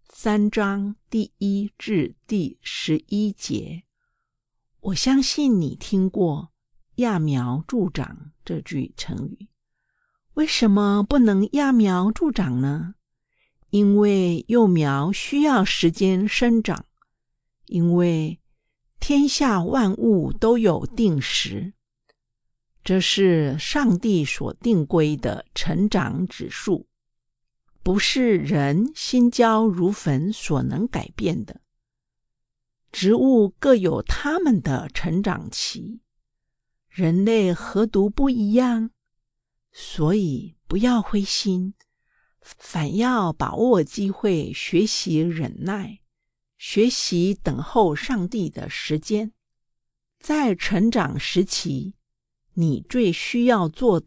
3章第1至第11节。我相信你听过揠苗助长这句成语。为什么不能揠苗助长呢？因为幼苗需要时间生长，因为天下万物都有定时。这是上帝所定规的成长指数，不是人心焦如焚所能改变的。植物各有它们的成长期，人类何独不一样？所以不要灰心，反要把握机会学习忍耐，学习等候上帝的时间。在成长时期，你最需要做的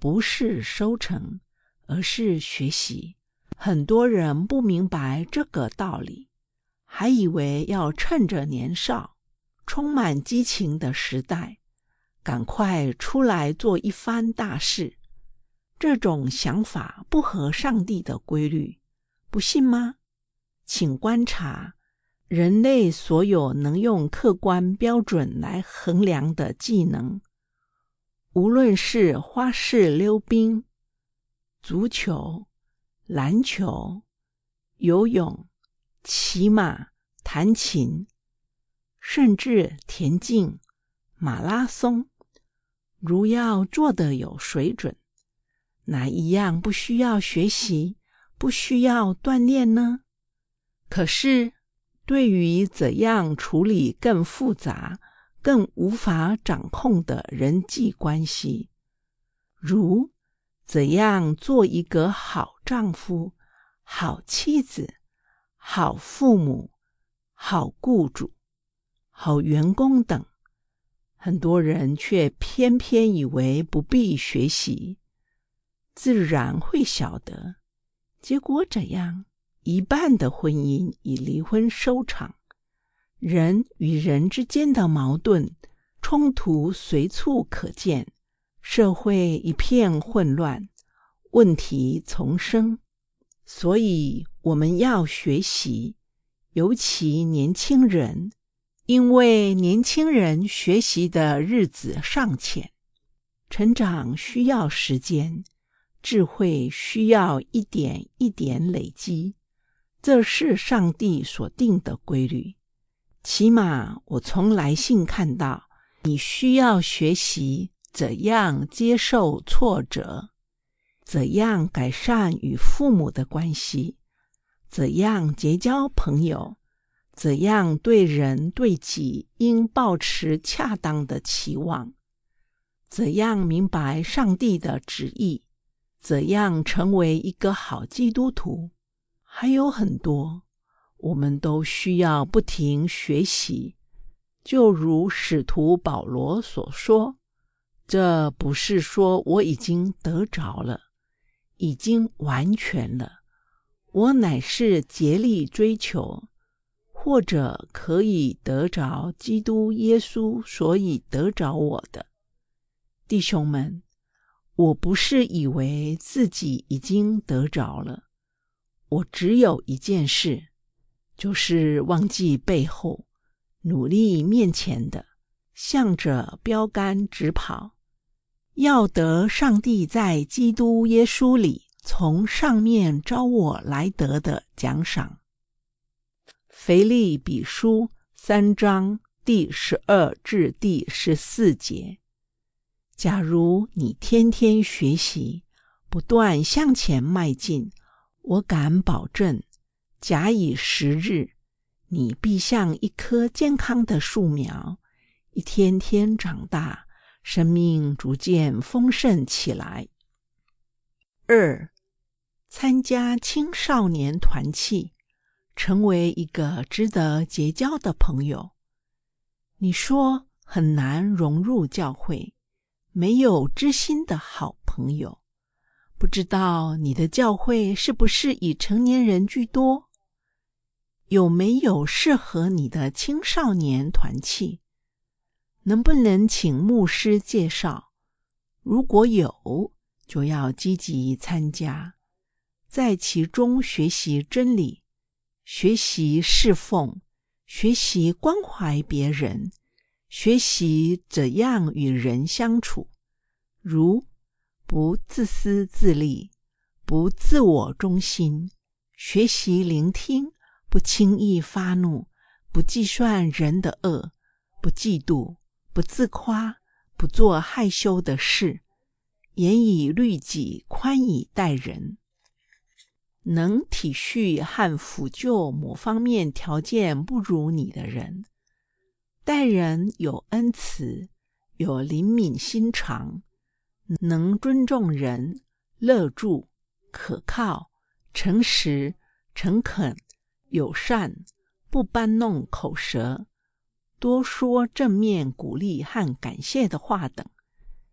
不是收成，而是学习。很多人不明白这个道理，还以为要趁着年少、充满激情的时代，赶快出来做一番大事。这种想法不合上帝的规律，不信吗？请观察人类所有能用客观标准来衡量的技能，无论是花式溜冰、足球、篮球、游泳、骑马、弹琴，甚至田径、马拉松，如要做得有水准，哪一样不需要学习，不需要锻炼呢？可是对于怎样处理更复杂、更无法掌控的人际关系，如怎样做一个好丈夫、好妻子、好父母、好雇主、好员工等，很多人却偏偏以为不必学习，自然会晓得。结果怎样？一半的婚姻以离婚收场，人与人之间的矛盾、冲突随处可见，社会一片混乱，问题丛生。所以我们要学习，尤其年轻人，因为年轻人学习的日子尚浅，成长需要时间，智慧需要一点一点累积，这是上帝所定的规律。起码我从来信看到，你需要学习怎样接受挫折，怎样改善与父母的关系，怎样结交朋友，怎样对人对己应抱持恰当的期望，怎样明白上帝的旨意，怎样成为一个好基督徒，还有很多，我们都需要不停学习。就如使徒保罗所说，这不是说我已经得着了，已经完全了，我乃是竭力追求，或者可以得着基督耶稣所以得着我的。弟兄们，我不是以为自己已经得着了，我只有一件事，就是忘记背后，努力面前的，向着标杆直跑，要得上帝在基督耶稣里从上面召我来得的奖赏。腓立比书3章第12至第14节。假如你天天学习，不断向前迈进，我敢保证，假以时日，你必像一棵健康的树苗，一天天长大，生命逐渐丰盛起来。2. 参加青少年团契，成为一个值得结交的朋友。你说很难融入教会，没有知心的好朋友，不知道你的教会是不是以成年人居多？有没有适合你的青少年团契？能不能请牧师介绍？如果有，就要积极参加，在其中学习真理，学习侍奉，学习关怀别人，学习怎样与人相处，如不自私自利，不自我中心，学习聆听，不轻易发怒，不计算人的恶，不嫉妒，不自夸，不做害羞的事，严以律己，宽以待人，能体恤和抚救某方面条件不如你的人，待人有恩慈，有灵敏心肠，能尊重人，乐助，可靠，诚实，诚恳，友善，不搬弄口舌，多说正面鼓励和感谢的话等，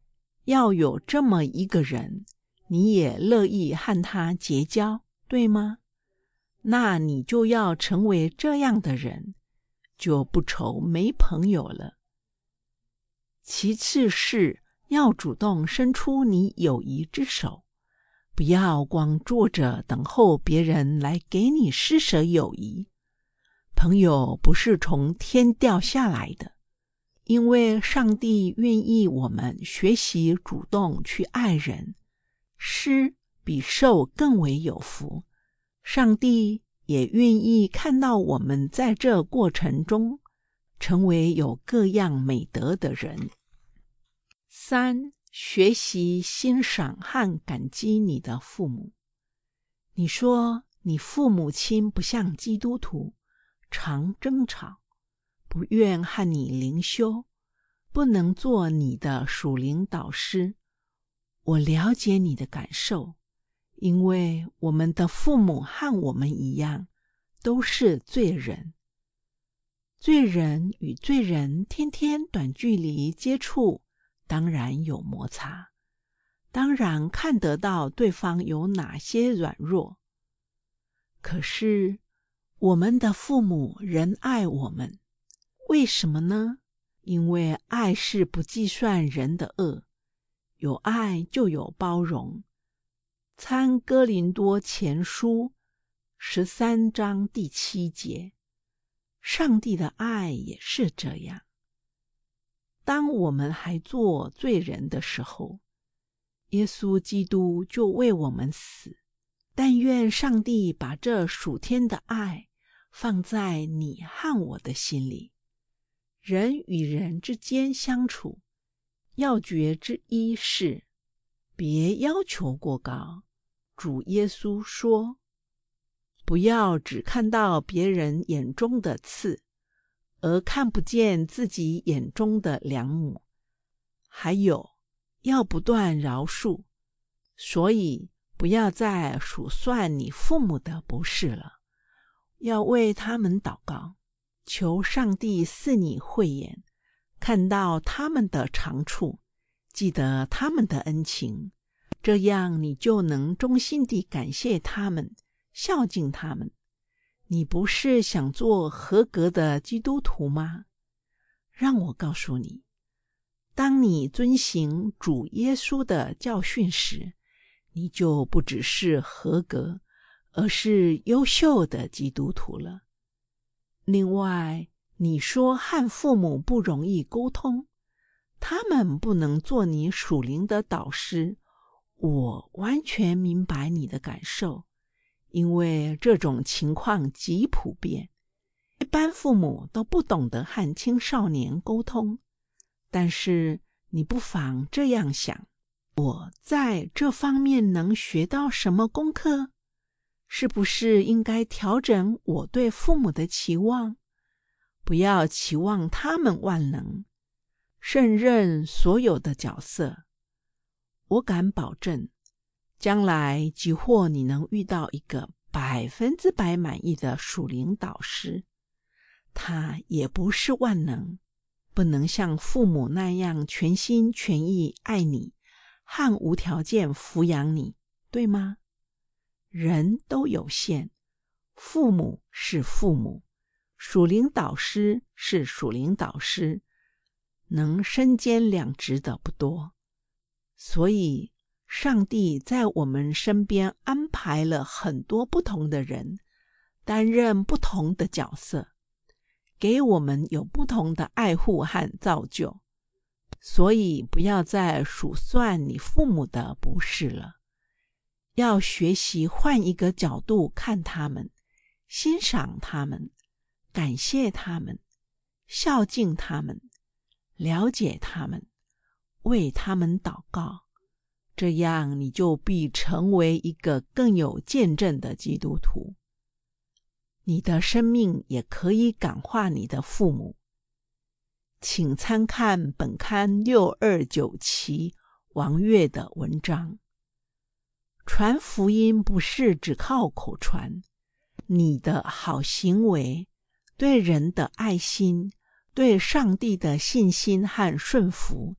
要有这么一个人，你也乐意和他结交，对吗？那你就要成为这样的人，就不愁没朋友了。其次是要主动伸出你友谊之手，不要光坐着等候别人来给你施舍友谊。朋友不是从天掉下来的，因为上帝愿意我们学习主动去爱人，施比受更为有福。上帝也愿意看到我们在这过程中成为有各样美德的人。3. 学习欣赏和感激你的父母。你说你父母亲不像基督徒，常争吵，不愿和你灵修，不能做你的属灵导师。我了解你的感受，因为我们的父母和我们一样，都是罪人。罪人与罪人天天短距离接触，当然有摩擦，当然看得到对方有哪些软弱。可是我们的父母仍爱我们，为什么呢？因为爱是不计算人的恶，有爱就有包容。参哥林多前书13章第7节，上帝的爱也是这样。当我们还做罪人的时候，耶稣基督就为我们死。但愿上帝把这属天的爱放在你和我的心里。人与人之间相处，要诀之一是别要求过高。主耶稣说，不要只看到别人眼中的刺，而看不见自己眼中的梁木。还有，要不断饶恕，所以不要再数算你父母的不是了，要为他们祷告，求上帝赐你慧眼，看到他们的长处，记得他们的恩情，这样你就能衷心地感谢他们，孝敬他们。你不是想做合格的基督徒吗？让我告诉你，当你遵行主耶稣的教训时，你就不只是合格，而是优秀的基督徒了。另外，你说和父母不容易沟通，他们不能做你属灵的导师，我完全明白你的感受，因为这种情况极普遍。一般父母都不懂得和青少年沟通，但是你不妨这样想，我在这方面能学到什么功课？是不是应该调整我对父母的期望？不要期望他们万能，胜任所有的角色。我敢保证，将来即或你能遇到一个100%满意的属灵导师，他也不是万能，不能像父母那样全心全意爱你和无条件抚养你，对吗？人都有限，父母是父母，属灵导师是属灵导师，能身兼两职的不多。所以上帝在我们身边安排了很多不同的人，担任不同的角色，给我们有不同的爱护和造就。所以不要再数算你父母的不是了，要学习换一个角度看他们，欣赏他们，感谢他们，孝敬他们，了解他们，为他们祷告。这样你就必成为一个更有见证的基督徒。你的生命也可以感化你的父母。请参看本刊629期王月的文章。传福音不是只靠口传，你的好行为，对人的爱心，对上帝的信心和顺服，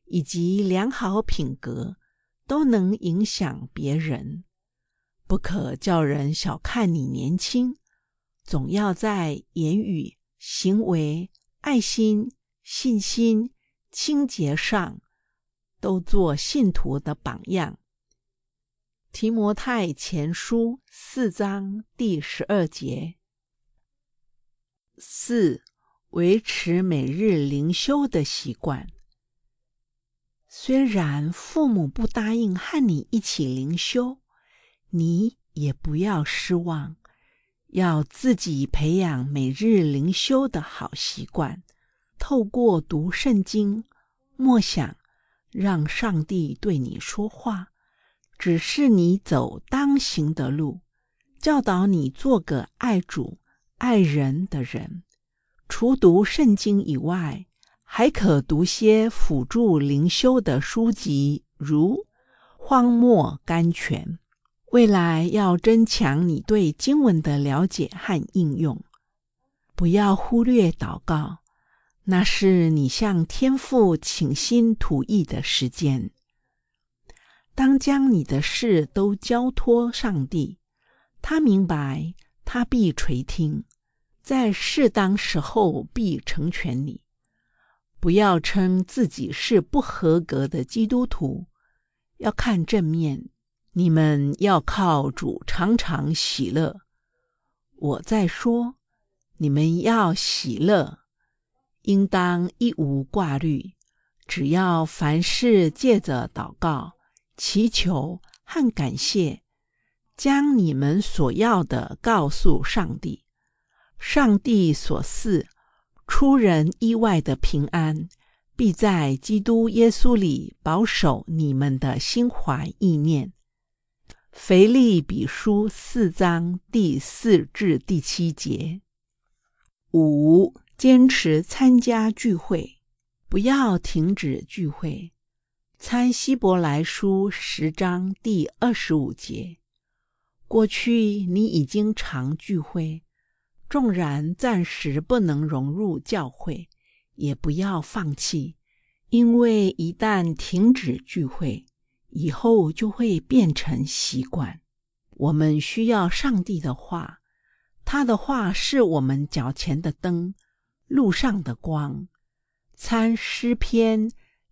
以及良好品格都能影响别人。不可叫人小看你年轻，总要在言语、行为、爱心、信心、清洁上都做信徒的榜样。提摩太前书4章第12节。4. 维持每日灵修的习惯。虽然父母不答应和你一起灵修，你也不要失望，要自己培养每日灵修的好习惯，透过读圣经、默想，让上帝对你说话，指示你走当行的路，教导你做个爱主、爱人的人。除读圣经以外，还可读些辅助灵修的书籍，如《荒漠甘泉》。未来要增强你对经文的了解和应用。不要忽略祷告，那是你向天父倾心吐意的时间。当将你的事都交托上帝，他明白，他必垂听，在适当时候必成全你。不要称自己是不合格的基督徒，要看正面。你们要靠主常常喜乐。我在说，你们要喜乐，应当一无挂虑，只要凡事借着祷告、祈求和感谢，将你们所要的告诉上帝。上帝所赐出人意外的平安，必在基督耶稣里保守你们的心怀意念。腓立比书4章第4至第7节。5. 坚持参加聚会，不要停止聚会。参希伯来书10章第25节。过去你已经常聚会，纵然暂时不能融入教会，也不要放弃，因为一旦停止聚会，以后就会变成习惯。我们需要上帝的话，他的话是我们脚前的灯，路上的光。参诗篇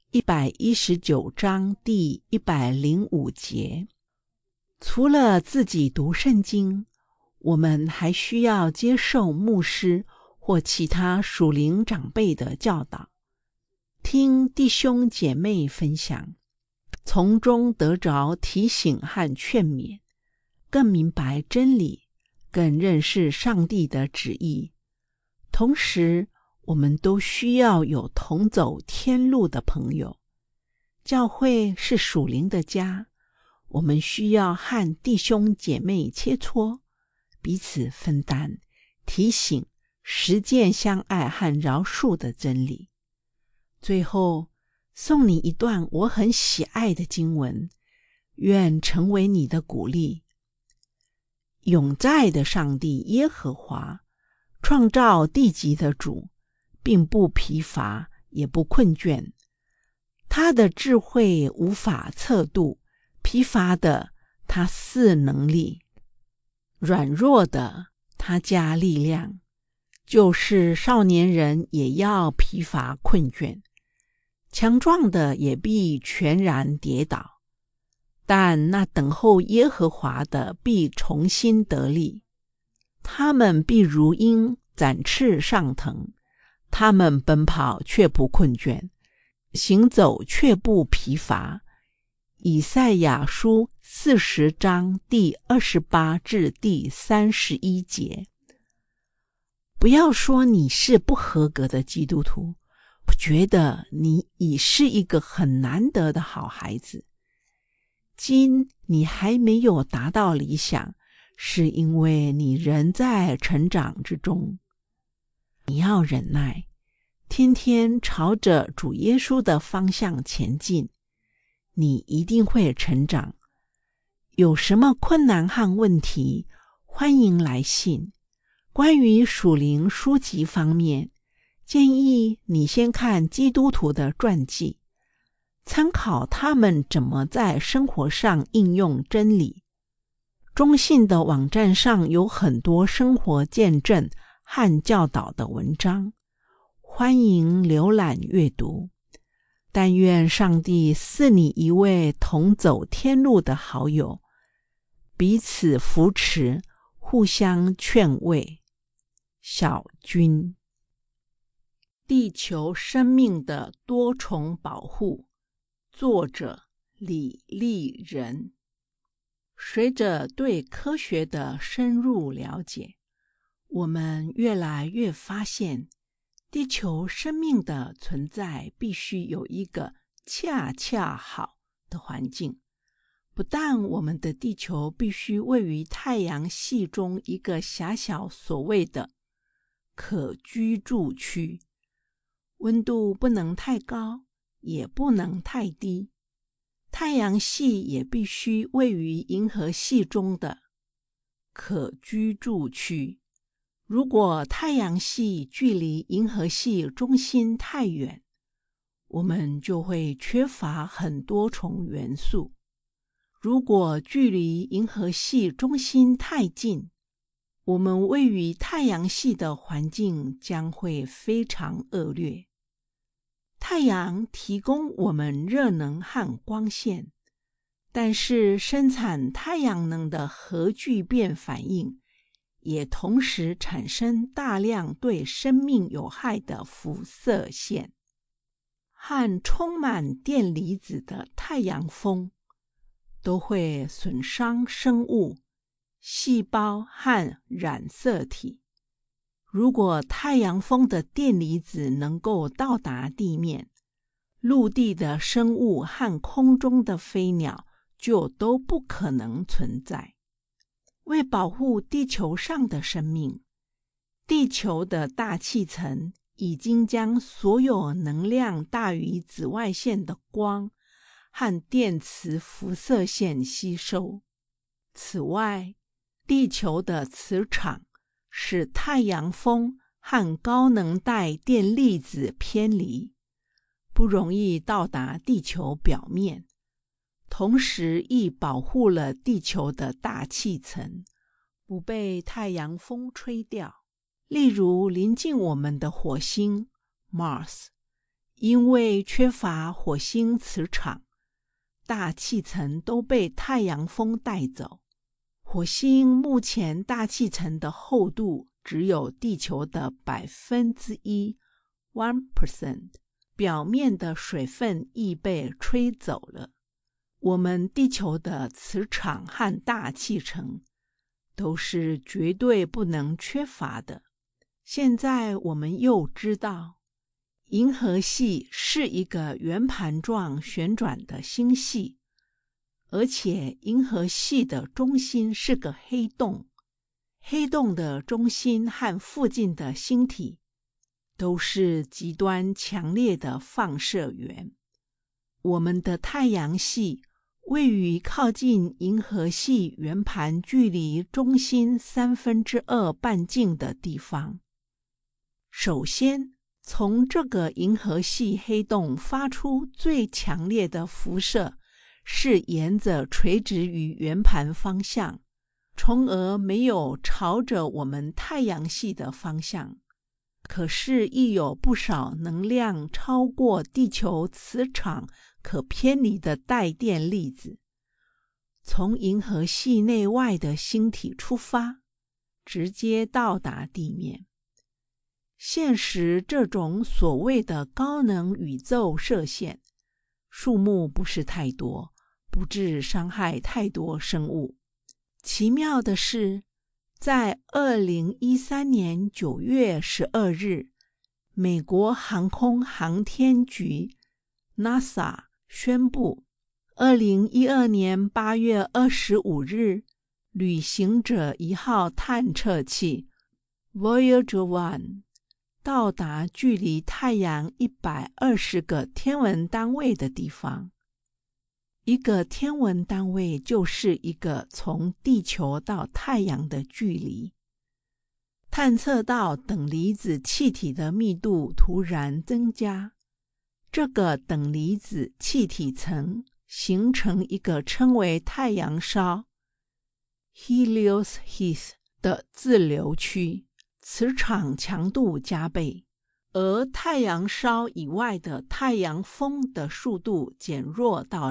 119章第105节。除了自己读圣经，我们还需要接受牧师或其他属灵长辈的教导，听弟兄姐妹分享，从中得着提醒和劝勉，更明白真理，更认识上帝的旨意。同时，我们都需要有同走天路的朋友。教会是属灵的家，我们需要和弟兄姐妹切磋，彼此分担、提醒、实践相爱和饶恕的真理。最后，送你一段我很喜爱的经文，愿成为你的鼓励。永在的上帝耶和华，创造地极的主，并不疲乏，也不困倦。他的智慧无法测度，疲乏的他赐能力，软弱的他加力量。就是少年人也要疲乏困倦，强壮的也必全然跌倒，但那等候耶和华的必重新得力。他们必如鹰展翅上腾，他们奔跑却不困倦，行走却不疲乏。以赛亚书40章第28至第31节。不要说你是不合格的基督徒，我觉得你已是一个很难得的好孩子。今你还没有达到理想，是因为你仍在成长之中。你要忍耐，天天朝着主耶稣的方向前进，你一定会成长。有什么困难和问题，欢迎来信。关于属灵书籍方面，建议你先看基督徒的传记， 参考他们怎么在生活上应用真理。中信的网站上有很多生活见证和教导的文章，欢迎浏览阅读。但愿上帝赐你一位同走天路的好友，彼此扶持，互相劝慰。小军。地球生命的多重保护，作者李立仁。随着对科学的深入了解，我们越来越发现，地球生命的存在必须有一个恰恰好的环境。不但我们的地球必须位于太阳系中一个狭小所谓的可居住区，温度不能太高，也不能太低。太阳系也必须位于银河系中的可居住区。如果太阳系距离银河系中心太远，我们就会缺乏很多重元素。如果距离银河系中心太近，我们位于太阳系的环境将会非常恶劣。太阳提供我们热能和光线，但是生产太阳能的核聚变反应也同时产生大量对生命有害的辐射线，和充满电离子的太阳风都会损伤生物、细胞和染色体。如果太阳风的电离子能够到达地面，陆地的生物和空中的飞鸟就都不可能存在。为保护地球上的生命，地球的大气层已经将所有能量大于紫外线的光和电磁辐射线吸收。此外，地球的磁场使太阳风和高能带电粒子偏离，不容易到达地球表面，同时亦保护了地球的大气层不被太阳风吹掉。例如临近我们的火星 Mars， 因为缺乏火星磁场，大气层都被太阳风带走。火星目前大气层的厚度只有地球的 1%， 表面的水分亦被吹走了。我们地球的磁场和大气层都是绝对不能缺乏的。现在我们又知道，银河系是一个圆盘状旋转的星系，而且银河系的中心是个黑洞。黑洞的中心和附近的星体都是极端强烈的放射源。我们的太阳系位于靠近银河系圆盘距离中心2/3半径的地方。首先，从这个银河系黑洞发出最强烈的辐射是沿着垂直于圆盘方向，从而没有朝着我们太阳系的方向。可是亦有不少能量超过地球磁场可偏离的带电粒子，从银河系内外的星体出发，直接到达地面。现时这种所谓的高能宇宙射线数目不是太多，不致伤害太多生物。奇妙的是，在2013年9月12日，美国航空航天局 NASA 宣布，2012年8月25日，旅行者1号探测器 Voyager 1到达距离太阳120个天文单位的地方。一个天文单位就是一个从地球到太阳的距离。探测到等离子气体的密度突然增加， 这个等离子气体层形成一个称为太阳烧 Helios Heath 的自流区，磁场强度加倍，而太阳烧以外的太阳风的速度减弱到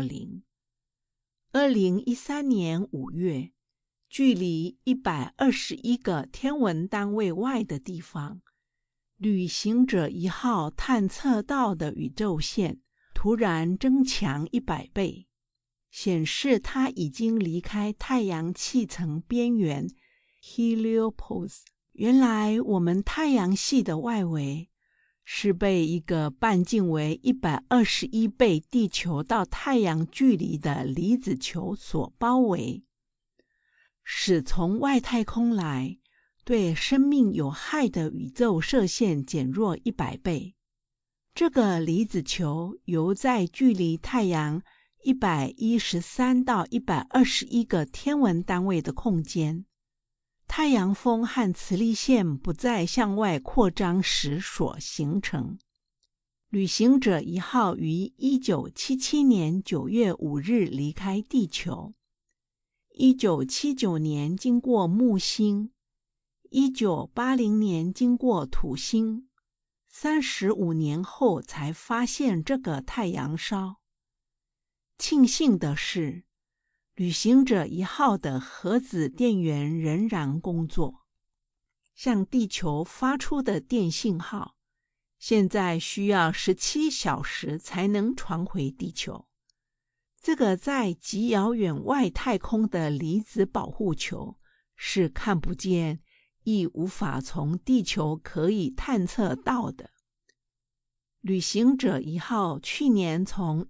0。2013年5月，距离121个天文单位外的地方，旅行者1号探测到的宇宙线突然增强100倍，显示它已经离开太阳气层边缘 Heliopause。 原来我们太阳系的外围是被一个半径为121倍地球到太阳距离的离子球所包围，使从外太空来对生命有害的宇宙射线减弱100倍。这个离子球由在距离太阳113到121个天文单位的空间，太阳风和磁力线不再向外扩张时所形成。旅行者1号于1977年9月5日离开地球，1979年经过木星，1980年经过土星，35年后才发现这个太阳烧。庆幸的是，旅行者1号的核子电源仍然工作，向地球发出的电信号现在需要17小时才能传回地球。这个在极遥远外太空的离子保护球是看不见，亦无法从地球可以探测到的。旅行者1号去年从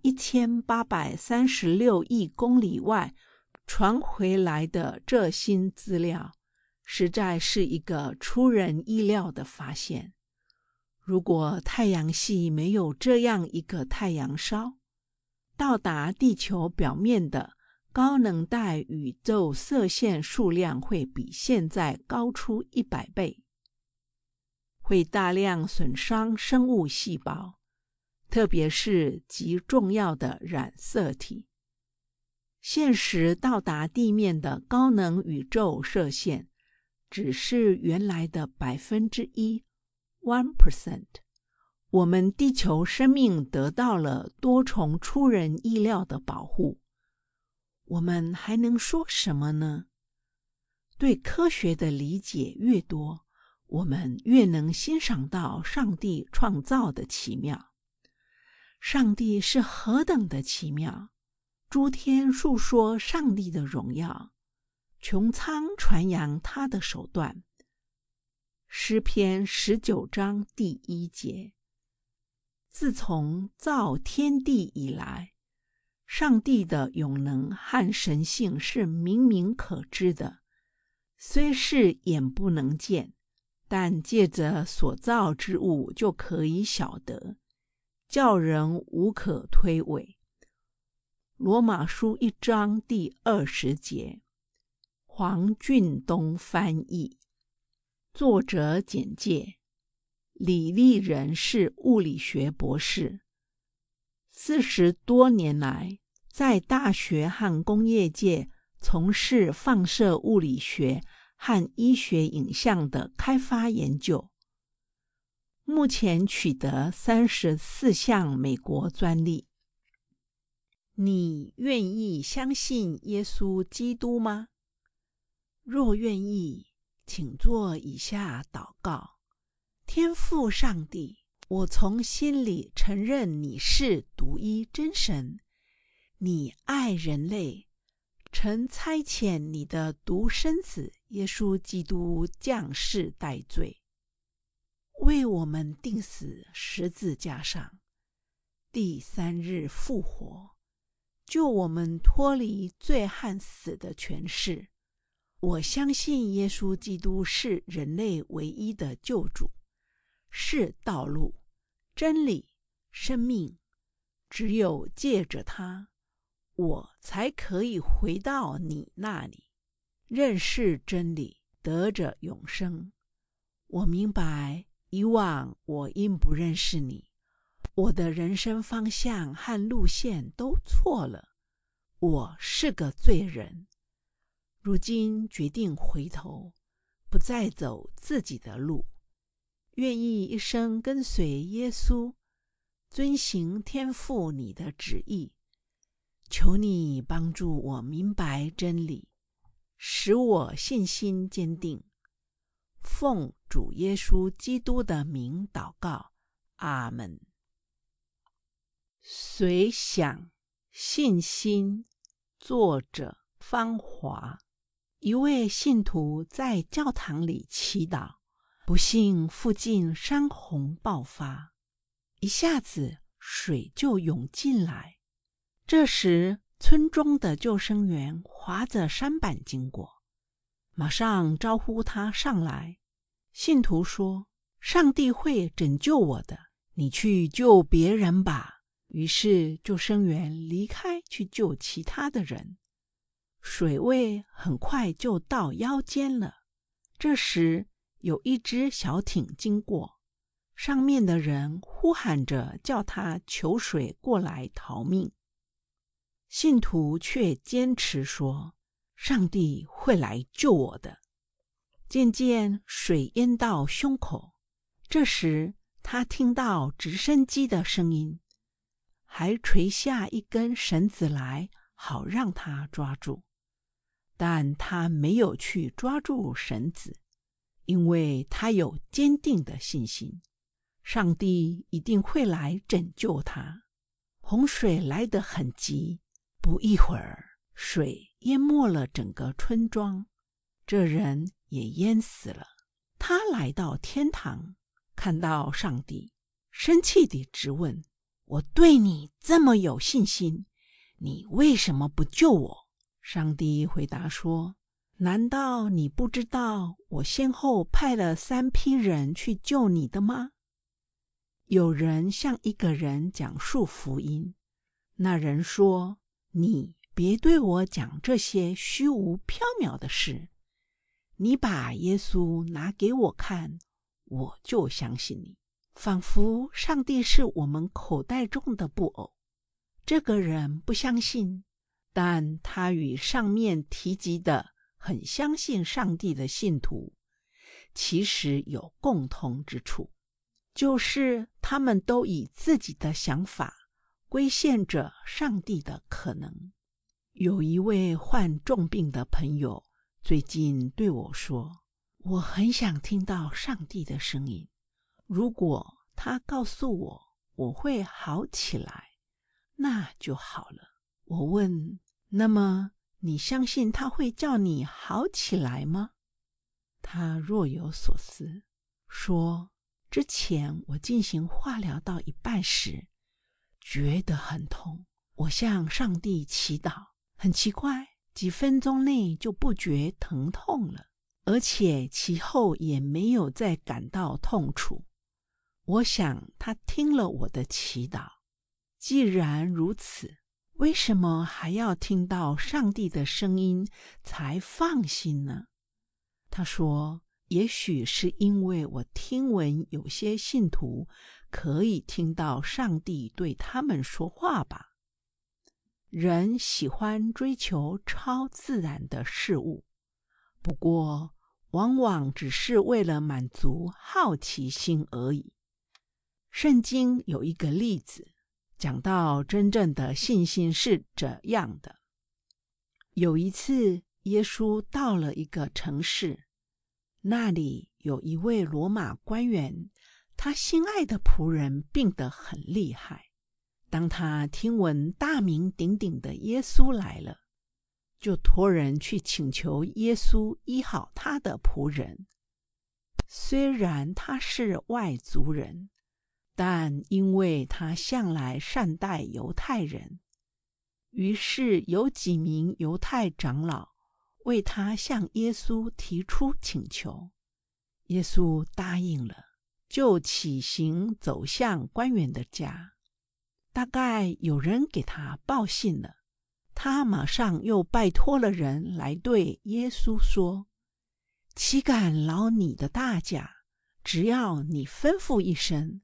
1836亿公里外传回来的这新资料，实在是一个出人意料的发现。如果太阳系没有这样一个太阳烧，到达地球表面的高能带宇宙射线数量会比现在高出100倍，会大量损伤生物细胞，特别是极重要的染色体。现时到达地面的高能宇宙射线只是原来的1%，我们地球生命得到了多重出人意料的保护。我们还能说什么呢？对科学的理解越多，我们越能欣赏到上帝创造的奇妙。上帝是何等的奇妙！诸天述说上帝的荣耀，穹苍传扬他的手段。诗篇19章第1节。自从造天地以来，上帝的永能和神性是明明可知的，虽是眼不能见，但借着所造之物就可以晓得，叫人无可推诿。罗马书1章第20节。黄俊东翻译。作者简介：李立仁是物理学博士，40多年来在大学和工业界从事放射物理学和医学影像的开发研究，目前取得34项美国专利。你愿意相信耶稣基督吗？若愿意，请做以下祷告。天父上帝，我从心里承认你是独一真神，你爱人类，曾差遣你的独生子耶稣基督降世代罪，为我们钉死十字架上，第3日复活，救我们脱离罪和死的权势。我相信耶稣基督是人类唯一的救主，是道路、真理、生命。只有借着他，我才可以回到你那里，认识真理，得着永生。我明白，以往我因不认识你， 我的人生方向和路线都错了，我是个罪人。如今决定回头，不再走自己的路，愿意一生跟随耶稣，遵行天父你的旨意。求你帮助我明白真理，使我信心坚定。奉主耶稣基督的名祷告，阿们。随想信心，作者方华。一位信徒在教堂里祈祷，不幸附近山洪爆发，一下子水就涌进来。这时村中的救生员划着舢板经过，马上招呼他上来。信徒说，上帝会拯救我的，你去救别人吧。于是救生员离开去救其他的人，水位很快就到腰间了。这时有一只小艇经过，上面的人呼喊着叫他求水过来逃命。信徒却坚持说，上帝会来救我的。渐渐水淹到胸口，这时他听到直升机的声音，还垂下一根绳子来，好让他抓住。但他没有去抓住绳子，因为他有坚定的信心，上帝一定会来拯救他。洪水来得很急，不一会儿，水淹没了整个村庄，这人也淹死了。他来到天堂，看到上帝，生气地质问，我对你这么有信心，你为什么不救我？上帝回答说，难道你不知道我先后派了3批人去救你的吗？有人向一个人讲述福音，那人说，你别对我讲这些虚无缥缈的事，你把耶稣拿给我看，我就相信你。仿佛上帝是我们口袋中的布偶。这个人不相信，但他与上面提及的很相信上帝的信徒其实有共同之处，就是他们都以自己的想法规限着上帝的可能。有一位患重病的朋友最近对我说，我很想听到上帝的声音，如果他告诉我我会好起来，那就好了。我问，那么你相信他会叫你好起来吗？他若有所思，说，之前我进行化疗到一半时，觉得很痛，我向上帝祈祷，很奇怪，几分钟内就不觉疼痛了，而且其后也没有再感到痛楚。我想他听了我的祈祷。既然如此，为什么还要听到上帝的声音才放心呢？他说，也许是因为我听闻有些信徒可以听到上帝对他们说话吧。人喜欢追求超自然的事物，不过往往只是为了满足好奇心而已。圣经有一个例子，讲到真正的信心是这样的。有一次，耶稣到了一个城市，那里有一位罗马官员，他心爱的仆人病得很厉害。当他听闻大名鼎鼎的耶稣来了，就托人去请求耶稣医好他的仆人。虽然他是外族人，但因为他向来善待犹太人，于是有几名犹太长老为他向耶稣提出请求。耶稣答应了，就起行走向官员的家。大概有人给他报信了，他马上又拜托了人来对耶稣说，岂敢劳你的大驾，只要你吩咐一声，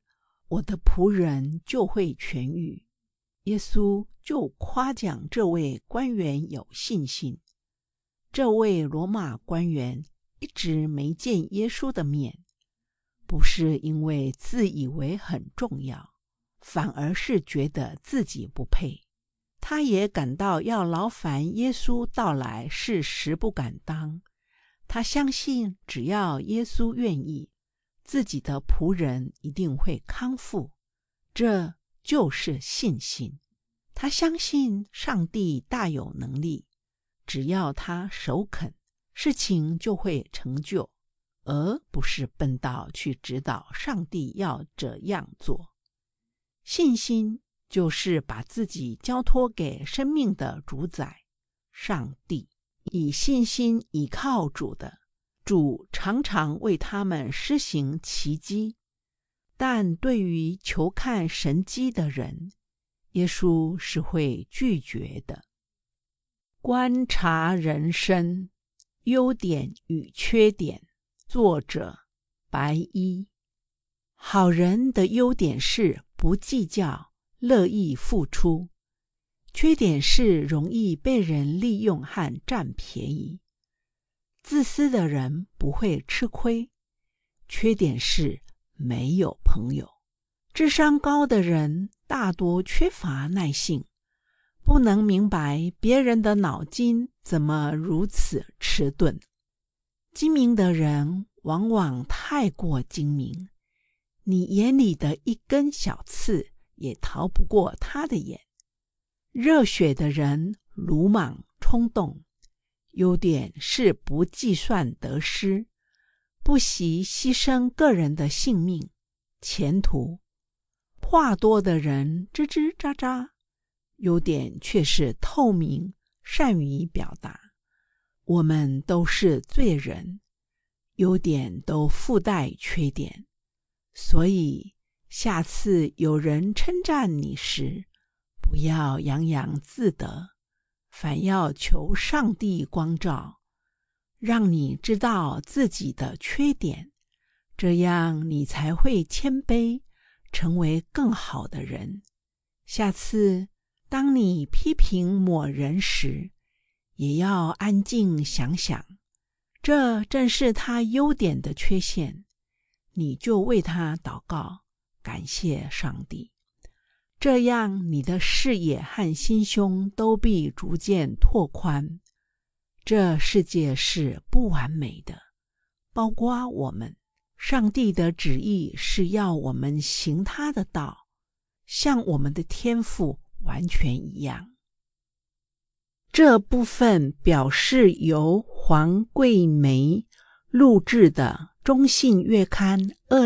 我的仆人就会痊愈。耶稣就夸奖这位官员有信心。这位罗马官员一直没见耶稣的面，不是因为自以为很重要，反而是觉得自己不配。他也感到要劳烦耶稣到来是实不敢当。他相信只要耶稣愿意，自己的仆人一定会康复。这就是信心。他相信上帝大有能力，只要他首肯，事情就会成就，而不是笨到去指导上帝要这样做。信心就是把自己交托给生命的主宰上帝，以信心倚靠主的，主常常为他们施行奇迹。但对于求看神迹的人，耶稣是会拒绝的。观察人生，优点与缺点。作者白衣。好人的优点是不计较，乐意付出；缺点是容易被人利用和占便宜。自私的人不会吃亏，缺点是没有朋友。智商高的人大多缺乏耐性，不能明白别人的脑筋怎么如此迟钝。精明的人往往太过精明，你眼里的一根小刺也逃不过他的眼。热血的人鲁莽冲动，优点是不计算得失，不惜牺牲个人的性命、前途。话多的人吱吱喳喳，优点却是透明，善于表达。我们都是罪人，优点都附带缺点，所以下次有人称赞你时，不要洋洋自得，反要求上帝光照，让你知道自己的缺点，这样你才会谦卑，成为更好的人。下次当你批评某人时，也要安静想想，这正是他优点的缺陷，你就为他祷告，感谢上帝。这样你的视野和心胸都必逐渐拓宽。这世界是不完美的，包括我们。上帝的旨意是要我们行他的道，像我们的天父完全一样。这部分表示由黄桂梅录制的中信月刊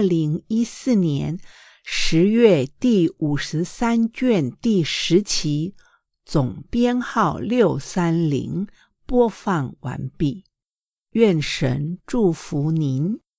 2014年10月第53卷第10期，总编号630，播放完毕。愿神祝福您。